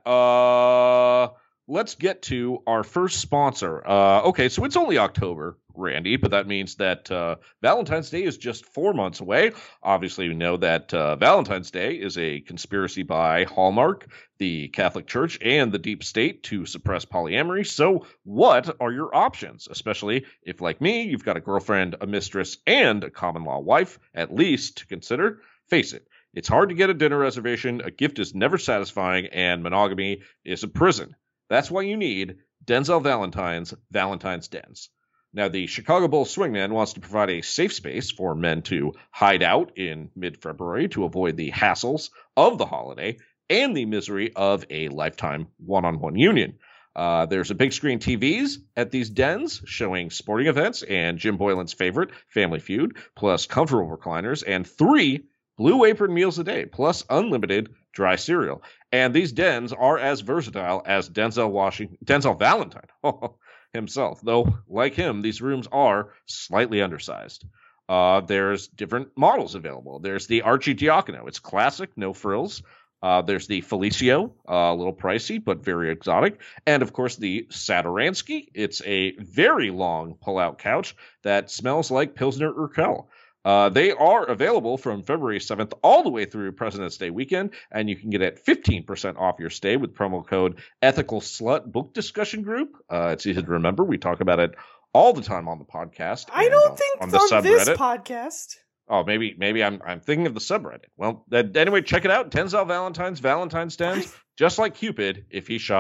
let's get to our first sponsor. Okay, so it's only October, Randy, but that means that Valentine's Day is just 4 months away. Obviously, we know that Valentine's Day is a conspiracy by Hallmark, the Catholic Church, and the Deep State to suppress polyamory. So what are your options? Especially if, like me, you've got a girlfriend, a mistress, and a common-law wife, at least to consider. Face it, it's hard to get a dinner reservation, a gift is never satisfying, and monogamy is a prison. That's why you need Denzel Valentine's Dens. Now, the Chicago Bulls swingman wants to provide a safe space for men to hide out in mid-February to avoid the hassles of the holiday and the misery of a lifetime one-on-one union. There's a big screen TVs at these dens showing sporting events and Jim Boylan's favorite, Family Feud, plus comfortable recliners and 3 Blue Apron meals a day, plus unlimited dry cereal. And these dens are as versatile as Denzel Valentine himself, though, like him, these rooms are slightly undersized. There's different models available. There's the Archie Diacono. It's classic, no frills. There's the Felicio, a little pricey, but very exotic. And, of course, the Satoransky. It's a very long pull-out couch that smells like Pilsner Urquell. They are available from February 7th all the way through President's Day weekend, and you can get it 15% off your stay with promo code Ethical Slut Book Discussion Group. It's easy to remember. We talk about it all the time on the podcast. I don't think on this podcast. Oh, maybe I'm thinking of the subreddit. Well, anyway, check it out. Denzel Valentine's Dens, just like Cupid if he shot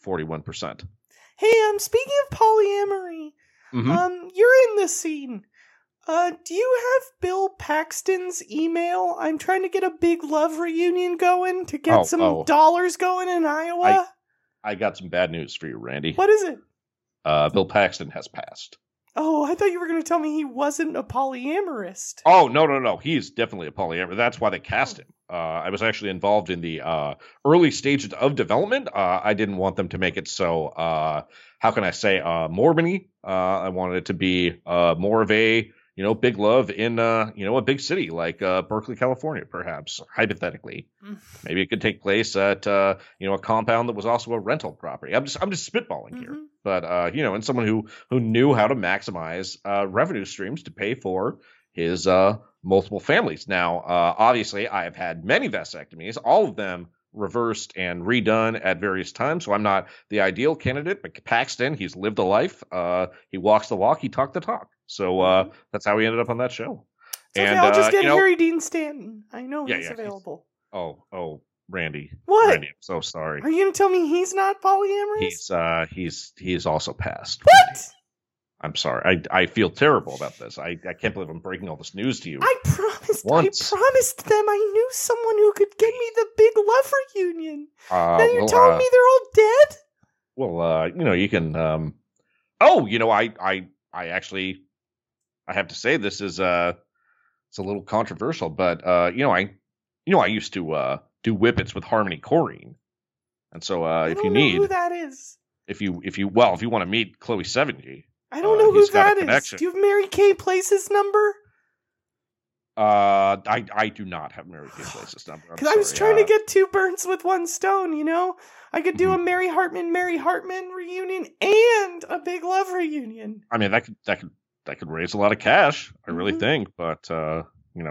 41%. Hey, speaking of polyamory, you're in the scene. Do you have Bill Paxton's email? I'm trying to get a big love reunion going to get some dollars going in Iowa. I got some bad news for you, Randy. What is it? Bill Paxton has passed. Oh, I thought you were going to tell me he wasn't a polyamorist. Oh, no. He's definitely a polyamorous. That's why they cast him. I was actually involved in the early stages of development. I didn't want them to make it so, how can I say, Mormony. I wanted it to be more of a, big love in, a big city like Berkeley, California, perhaps, hypothetically. Maybe it could take place at, a compound that was also a rental property. I'm just spitballing here. But, and someone who knew how to maximize revenue streams to pay for his multiple families. Now, obviously, I have had many vasectomies, all of them reversed and redone at various times, so I'm not the ideal candidate. But Paxton, he's lived a life. He walks the walk, he talked the talk. So that's how he ended up on that show. Okay, I'll just get Harry Dean Stanton. I know he's available. Randy. What? Randy, I'm so sorry. Are you going to tell me he's not polyamorous? He's also passed. What? I'm sorry. I feel terrible about this. I can't believe I'm breaking all this news to you. I promised them I knew someone who could get me the big love reunion. Now you're telling me they're all dead? Well, you can. I actually, I have to say this is it's a little controversial, but I used to do whippets with Harmony Korine, and so if you need, who that is. If you want to meet Chloe Sevigny. I don't know who that is. Do you have Mary Kay Place's number? I do not have Mary Kay Place's number. Because I was trying to get two birds with one stone, I could do a Mary Hartman reunion and a big love reunion. I mean, that could raise a lot of cash, I really think, but I'm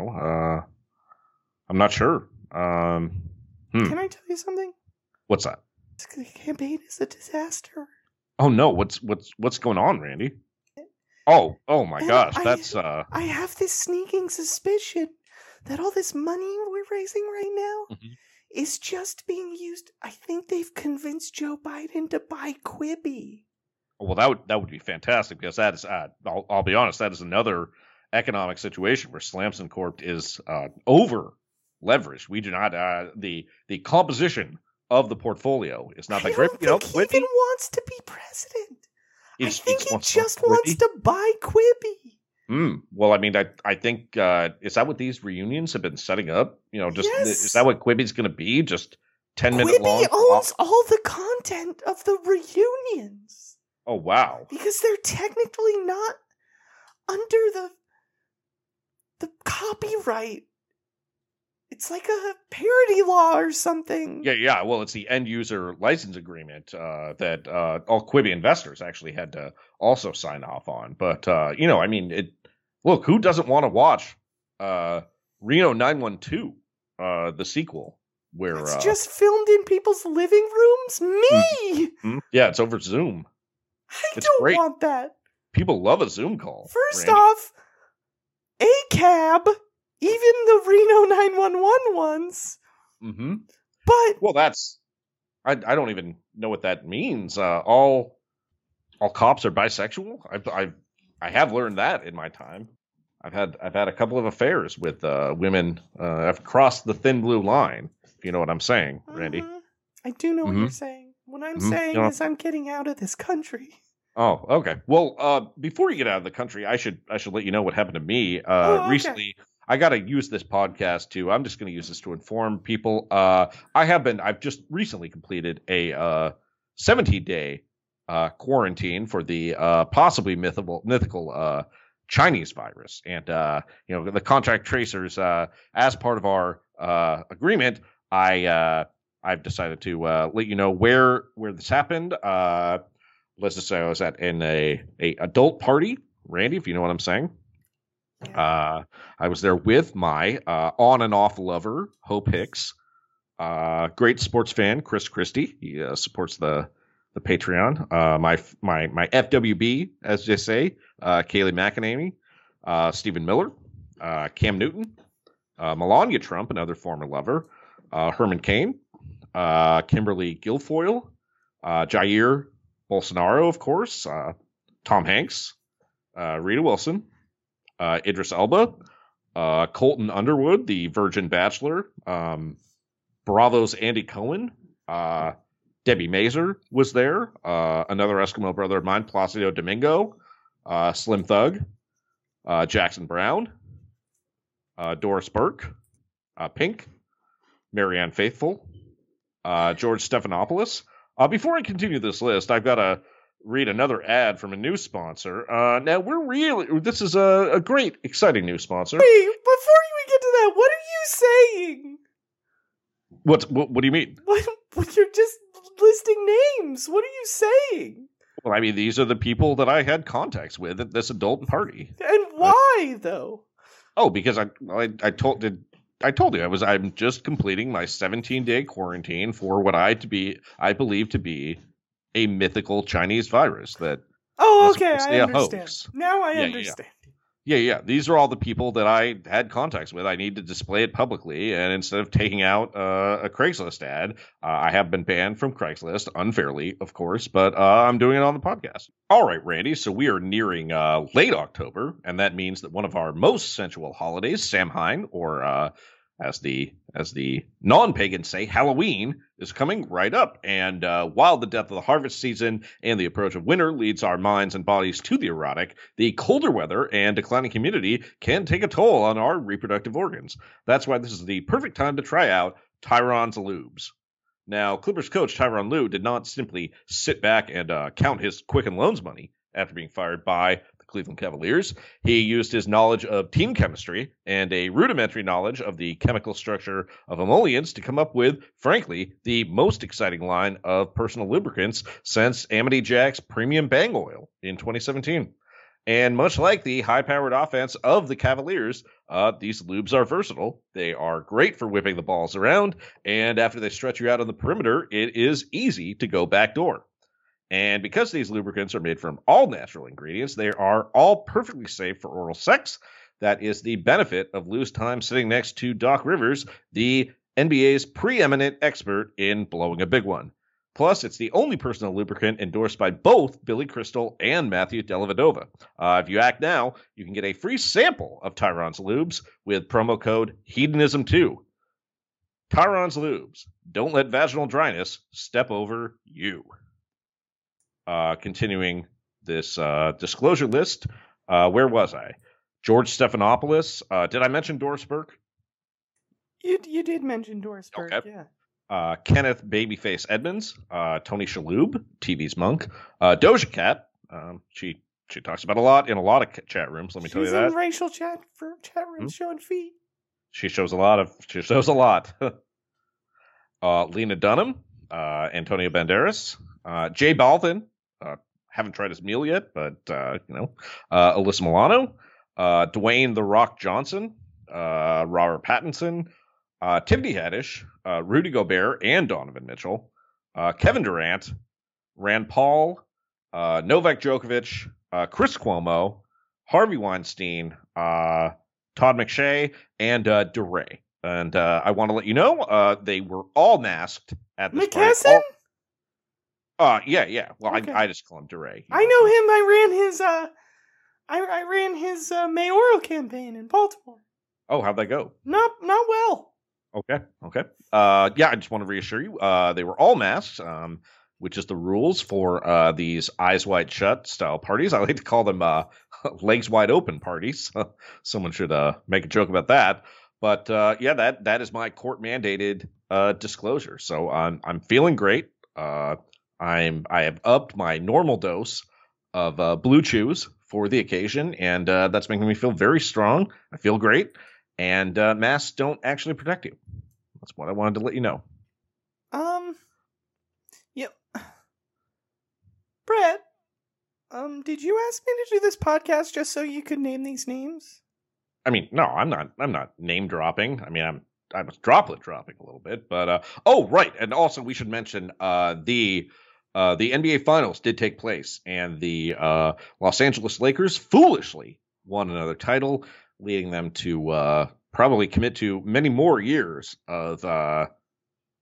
not sure. Can I tell you something? What's that? The campaign is a disaster. Oh no, what's going on, Randy? Oh my gosh, that's I have this sneaking suspicion that all this money we're raising right now is just being used. I think they've convinced Joe Biden to buy Quibi. Well, that would be fantastic, because that is I'll be honest, that is another economic situation where Slamson Corp is over leveraged. We do not the composition of the portfolio is not that great. He even wants to be president. I think he just wants to buy Quibi. Well, I mean, I think is that what these reunions have been setting up? Yes. Is that what Quibi's going to be? Just 10-minute long. Quibi owns all the content of the reunions. Oh wow! Because they're technically not under the copyright. It's like a parody law or something. Yeah. Well, it's the end user license agreement that all Quibi investors actually had to also sign off on. But look, who doesn't want to watch Reno 912, the sequel, where it's just filmed in people's living rooms? Me. Yeah, it's over Zoom. I don't want that. People love a Zoom call. First off, ACAB. Even the Reno 911 ones. But that's I don't even know what that means. All cops are bisexual. I have learned that in my time. I've had a couple of affairs with women. I've crossed the thin blue line. If you know what I'm saying, Randy. I do know what you're saying. What I'm saying is I'm getting out of this country. Oh, okay. Well, before you get out of the country, I should let you know what happened to me recently. I got to use this podcast to, I'm just going to use this to inform people. I've just recently completed a 17-day quarantine for the possibly mythical Chinese virus. And, the contract tracers, as part of our agreement, I've decided to let you know where this happened. Let's just say I was at a adult party, Randy, if you know what I'm saying. I was there with my on and off lover, Hope Hicks, great sports fan, Chris Christie. He supports the Patreon. My FWB, as they say, Kaylee McEnany, Stephen Miller, Cam Newton, Melania Trump, another former lover, Herman Cain, Kimberly Guilfoyle, Jair Bolsonaro, of course, Tom Hanks, Rita Wilson, Idris Elba, Colton Underwood, the Virgin Bachelor, Bravo's Andy Cohen, Debbie Mazur was there, another Eskimo brother of mine, Placido Domingo, Slim Thug, Jackson Brown, Doris Burke, Pink, Marianne Faithfull, George Stephanopoulos. Before I continue this list, I've got to read another ad from a new sponsor. Now, this is a great, exciting new sponsor. Wait, before we get to that, what are you saying? What do you mean? What you're just listing names. What are you saying? Well, I mean, these are the people that I had contacts with at this adult party. And why, though? Oh, because I told you I'm just completing my 17-day quarantine for what I believe to be a mythical Chinese virus that. Oh, okay, I understand. Now I understand. Yeah. These are all the people that I had contacts with. I need to display it publicly, and instead of taking out a Craigslist ad, I have been banned from Craigslist, unfairly, of course, but I'm doing it on the podcast. All right, Randy, so we are nearing late October, and that means that one of our most sensual holidays, Samhain, or as the non-pagans say, Halloween, is coming right up. And while the death of the harvest season and the approach of winter leads our minds and bodies to the erotic, the colder weather and declining humidity can take a toll on our reproductive organs. That's why this is the perfect time to try out Tyron's Lubes. Now, Clippers coach Tyronn Lue did not simply sit back and count his Quicken Loans money after being fired by Cleveland Cavaliers. He used his knowledge of team chemistry and a rudimentary knowledge of the chemical structure of emollients to come up with, frankly, the most exciting line of personal lubricants since Amity Jack's Premium Bang Oil in 2017. And much like the high-powered offense of the Cavaliers, these lubes are versatile. They are great for whipping the balls around, and after they stretch you out on the perimeter, it is easy to go backdoor. And because these lubricants are made from all natural ingredients, they are all perfectly safe for oral sex. That is the benefit of Lue's time sitting next to Doc Rivers, the NBA's preeminent expert in blowing a big one. Plus, it's the only personal lubricant endorsed by both Billy Crystal and Matthew Dellavedova. If you act now, you can get a free sample of Tyron's Lubes with promo code HEDONISM2. Tyron's Lubes. Don't let vaginal dryness step over you. Continuing this disclosure list, where was I? George Stephanopoulos. Did I mention Doris Burke? You did mention Doris Burke, okay. Yeah. Kenneth Babyface Edmonds, Tony Shalhoub, TV's Monk, Doja Cat. She talks about a lot in a lot of chat rooms. Let me tell you that. She's in racial chat rooms showing feet. She shows a lot. Lena Dunham, Antonio Banderas, Jay Balvin. Haven't tried his meal yet, but Alyssa Milano, Dwayne The Rock Johnson, Robert Pattinson, Tiffany Haddish, Rudy Gobert and Donovan Mitchell, Kevin Durant, Rand Paul, Novak Djokovic, Chris Cuomo, Harvey Weinstein, Todd McShay, and DeRay. And I want to let you know they were all masked at this McKesson? party. Yeah. Well, okay. I just call him DeRay. I know him. I ran his mayoral campaign in Baltimore. Oh, how'd that go? Not well. Okay. Yeah, I just want to reassure you, they were all masked, which is the rules for these eyes wide shut style parties. I like to call them legs wide open parties. Someone should make a joke about that. But yeah, that is my court mandated disclosure. So I'm feeling great. I have upped my normal dose of Blue Chews for the occasion, and that's making me feel very strong. I feel great, and masks don't actually protect you. That's what I wanted to let you know. Yep. Brett, did you ask me to do this podcast just so you could name these names? I mean, no, I'm not name dropping. I mean, I was droplet dropping a little bit, but oh right, and also we should mention the NBA Finals did take place, and the Los Angeles Lakers foolishly won another title, leading them to probably commit to many more years of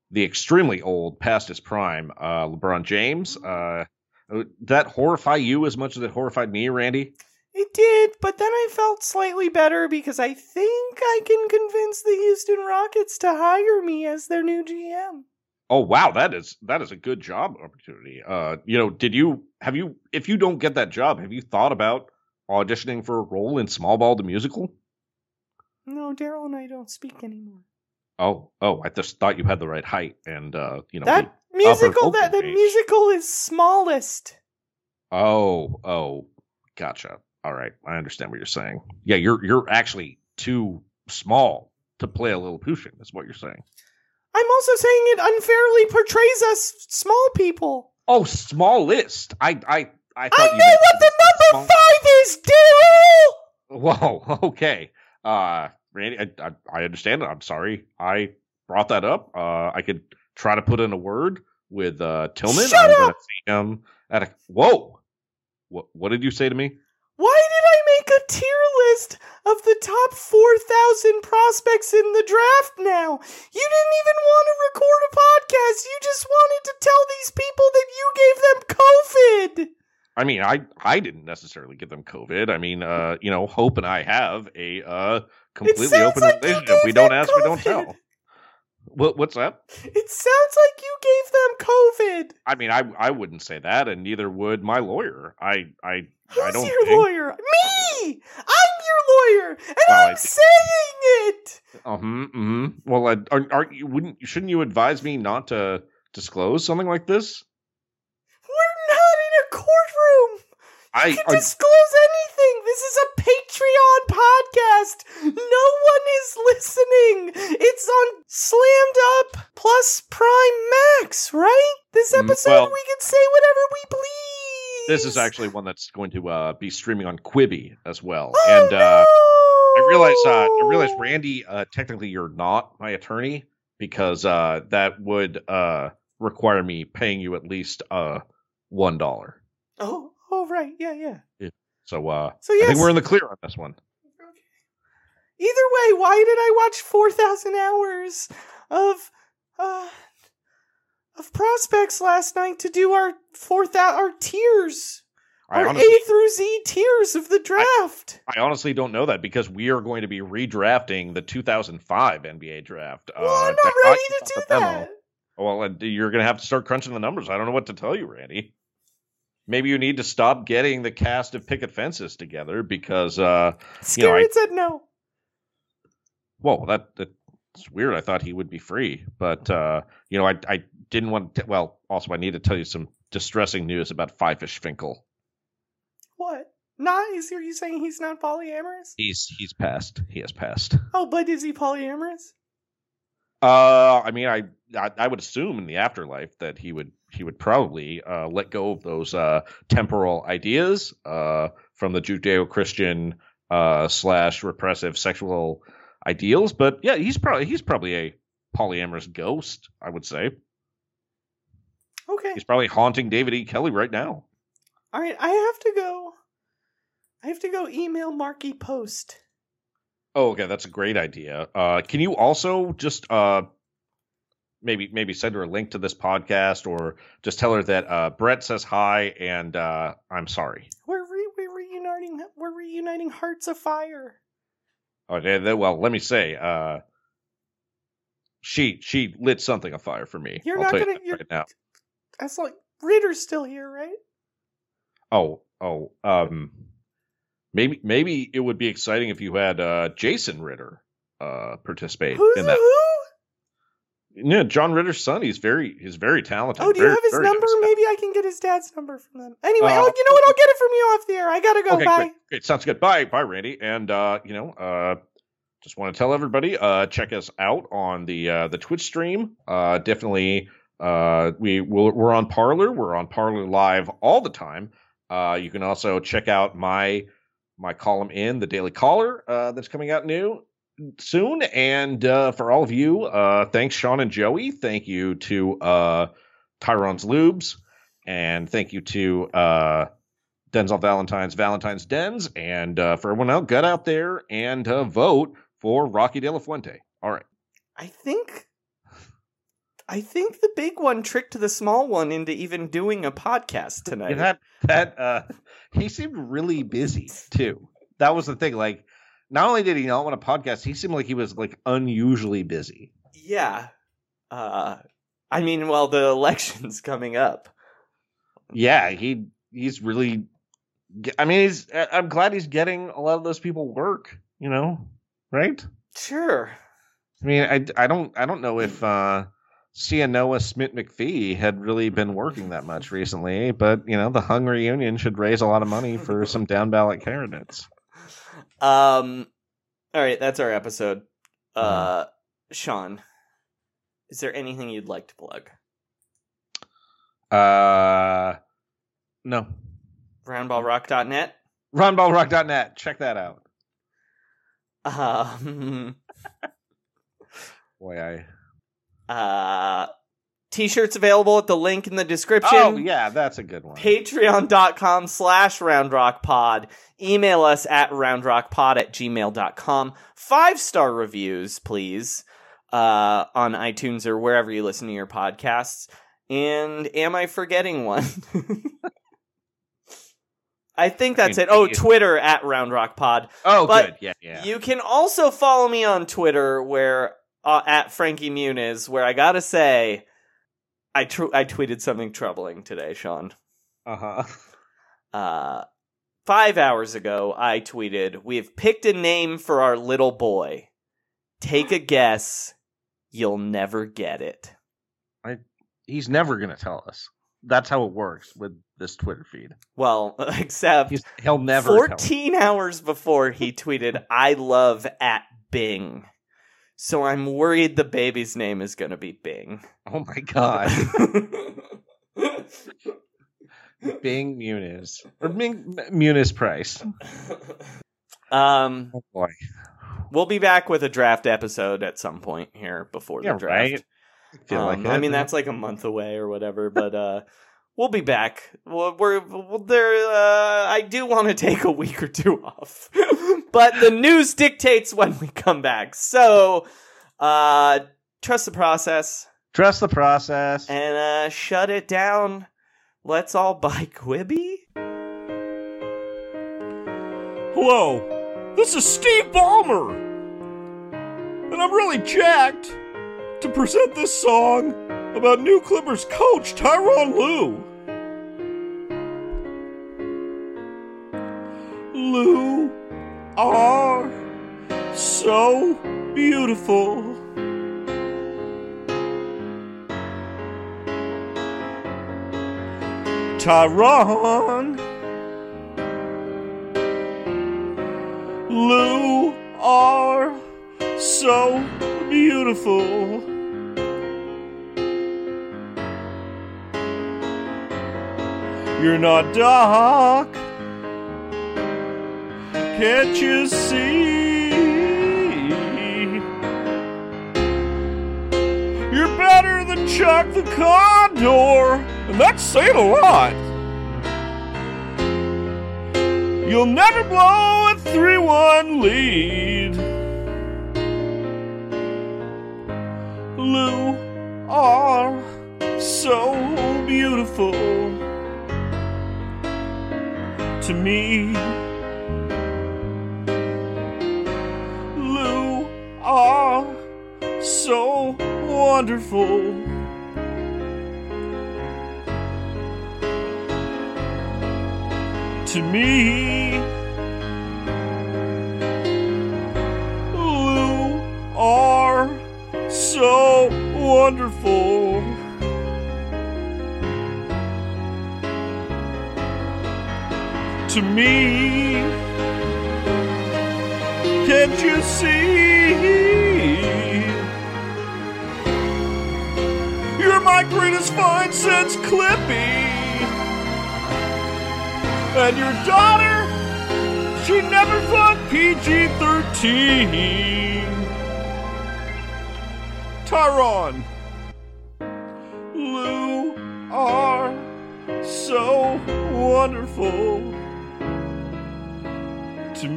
the extremely old, past his prime, LeBron James. Did that horrify you as much as it horrified me, Randy? It did, but then I felt slightly better because I think I can convince the Houston Rockets to hire me as their new GM. Oh wow, that is a good job opportunity. If you don't get that job, have you thought about auditioning for a role in Small Ball the musical? No, Daryl and I don't speak anymore. Oh, I just thought you had the right height and that musical the musical is Smallest. Oh, gotcha. All right, I understand what you're saying. Yeah, you're actually too small to play a Lilliputian, is what you're saying. I'm also saying it unfairly portrays us small people. Oh, smallest. I thought I you know what the number 5 is, Daryl! Whoa, okay. Randy, I understand it. I'm sorry I brought that up. I could try to put in a word with Tillman. Shut up! Gonna see him at a... Whoa! What did you say to me? Why did I make a tier list of the top 4,000 prospects in the draft now? You didn't even want to record a podcast. You just wanted to tell these people that you gave them COVID. I mean, I didn't necessarily give them COVID. I mean, Hope and I have a completely open relationship. We don't ask, we don't tell. What's that? It sounds like you gave them COVID. I mean, I wouldn't say that, and neither would my lawyer. Who's your lawyer? Me! I'm your lawyer, and I'm saying it. Well, shouldn't you advise me not to disclose something like this? We're not in a courtroom. You can disclose anything. This is a Patreon podcast. No one is listening. It's on Slammed Up plus Prime Max, right? This episode we can say whatever we please. This is actually one that's going to be streaming on Quibi as well. Oh, and I realize, Randy, technically you're not my attorney because that would require me paying you at least $1. Oh, right. Yeah. So yes. I think we're in the clear on this one. Either way, why did I watch 4,000 hours of prospects last night to do our tiers? Our A through Z tiers of the draft. I honestly don't know that because we are going to be redrafting the 2005 NBA draft. Well, I'm not ready to do that. Well, you're going to have to start crunching the numbers. I don't know what to tell you, Randy. Maybe you need to stop getting the cast of Picket Fences together because, Scarrett said no. Whoa, that's weird. I thought he would be free. But, I didn't want to... also, I need to tell you some distressing news about Five-Fish Finkel. What? Are you saying he's not polyamorous? He's passed. He has passed. Oh, but is he polyamorous? I mean, I would assume in the afterlife that he would probably let go of those temporal ideas from the Judeo-Christian / repressive sexual ideals. But yeah, he's probably a polyamorous ghost, I would say. Okay. He's probably haunting David E. Kelly right now. All right, I have to go email Marky Post. Oh, okay, that's a great idea. Can you also just maybe send her a link to this podcast, or just tell her that Brett says hi and I'm sorry. We're reuniting Hearts of Fire. Okay, well, let me say, she lit something afire for me. You're I'll not tell gonna. you that right now. That's like Ritter's still here, right? Maybe it would be exciting if you had Jason Ritter participate Who's in that. Who? Yeah, John Ritter's son. He's very talented. Oh, do you have his number? Nice. Maybe I can get his dad's number from them. Anyway, you know what? I'll get it from you off the air. I gotta go. Okay, bye. Great. Sounds good. Bye, Randy. And just want to tell everybody, check us out on the Twitch stream. Definitely, we're on Parler. We're on Parler Live all the time. You can also check out my column in the Daily Caller that's coming out soon. And for all of you, thanks Sean and Joey. Thank you to Tyron's Lubes, and thank you to Denzel Valentine's Dens, and for everyone else, get out there and vote for Rocky De La Fuente. All right. I think I think the big one tricked the small one into even doing a podcast tonight. He seemed really busy too. That was the thing. Like, not only did he not want a podcast, he seemed like he was like unusually busy. Yeah. I mean, well, the election's coming up. Yeah, he's really. I mean, I'm glad he's getting a lot of those people work. You know, right? Sure. I mean, I don't know if Sienna Smith McPhee had really been working that much recently, but you know, the Hungry Union should raise a lot of money for some down ballot candidates. All right, that's our episode. Sean, is there anything you'd like to plug? No. Roundballrock.net? Roundballrock.net. Check that out. Boy, T-shirts available at the link in the description. Oh, yeah, that's a good one. Patreon.com/RoundRockPod. Email us at roundrockpod@gmail.com. 5-star reviews, please, on iTunes or wherever you listen to your podcasts. And am I forgetting one? I think that's it. Oh, Twitter at RoundRockPod. Oh, but good. Yeah. You can also follow me on Twitter where at Frankie Muniz, where I gotta say, I tweeted something troubling today, Sean. 5 hours ago, I tweeted, "We have picked a name for our little boy. Take a guess. You'll never get it." He's never going to tell us. That's how it works with this Twitter feed. Well, except he'll never 14 hours before he tweeted, "I love at Bing." So I'm worried the baby's name is going to be Bing. Oh my God. Bing Muniz. Or Bing Muniz Price. Oh boy. We'll be back with a draft episode at some point here before the draft. Right. I feel like it. I mean, that's like a month away or whatever, but we'll be back. I do want to take a week or two off, but the news dictates when we come back. So, trust the process. Trust the process. And shut it down. Let's all buy Quibi. Hello, this is Steve Ballmer, and I'm really jacked to present this song about new Clippers coach Tyronn Lue. Lue are so beautiful. Tyronn Lue are so beautiful. You're not Doc, can't you see? You're better than Chuck the Condor, and that's saying a lot. You'll never blow a 3-1 lead. Lue are so beautiful to me. Lue are so wonderful. To me, Lue are so wonderful. To me, can't you see? You're my greatest fine sense Clippy. And your daughter, she never fucked PG-13. Tyronn Lue are so wonderful to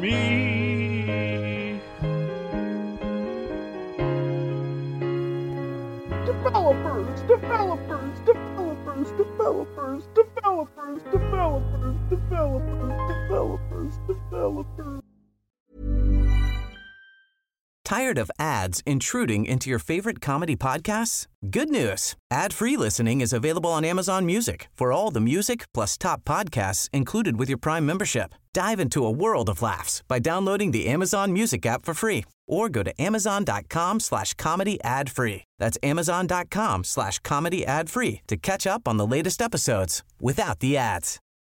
me. Tired of ads intruding into your favorite comedy podcasts? Good news. Ad-free listening is available on Amazon Music for all the music plus top podcasts included with your Prime membership. Dive into a world of laughs by downloading the Amazon Music app for free or go to amazon.com/comedy ad-free. That's amazon.com/comedy ad-free to catch up on the latest episodes without the ads.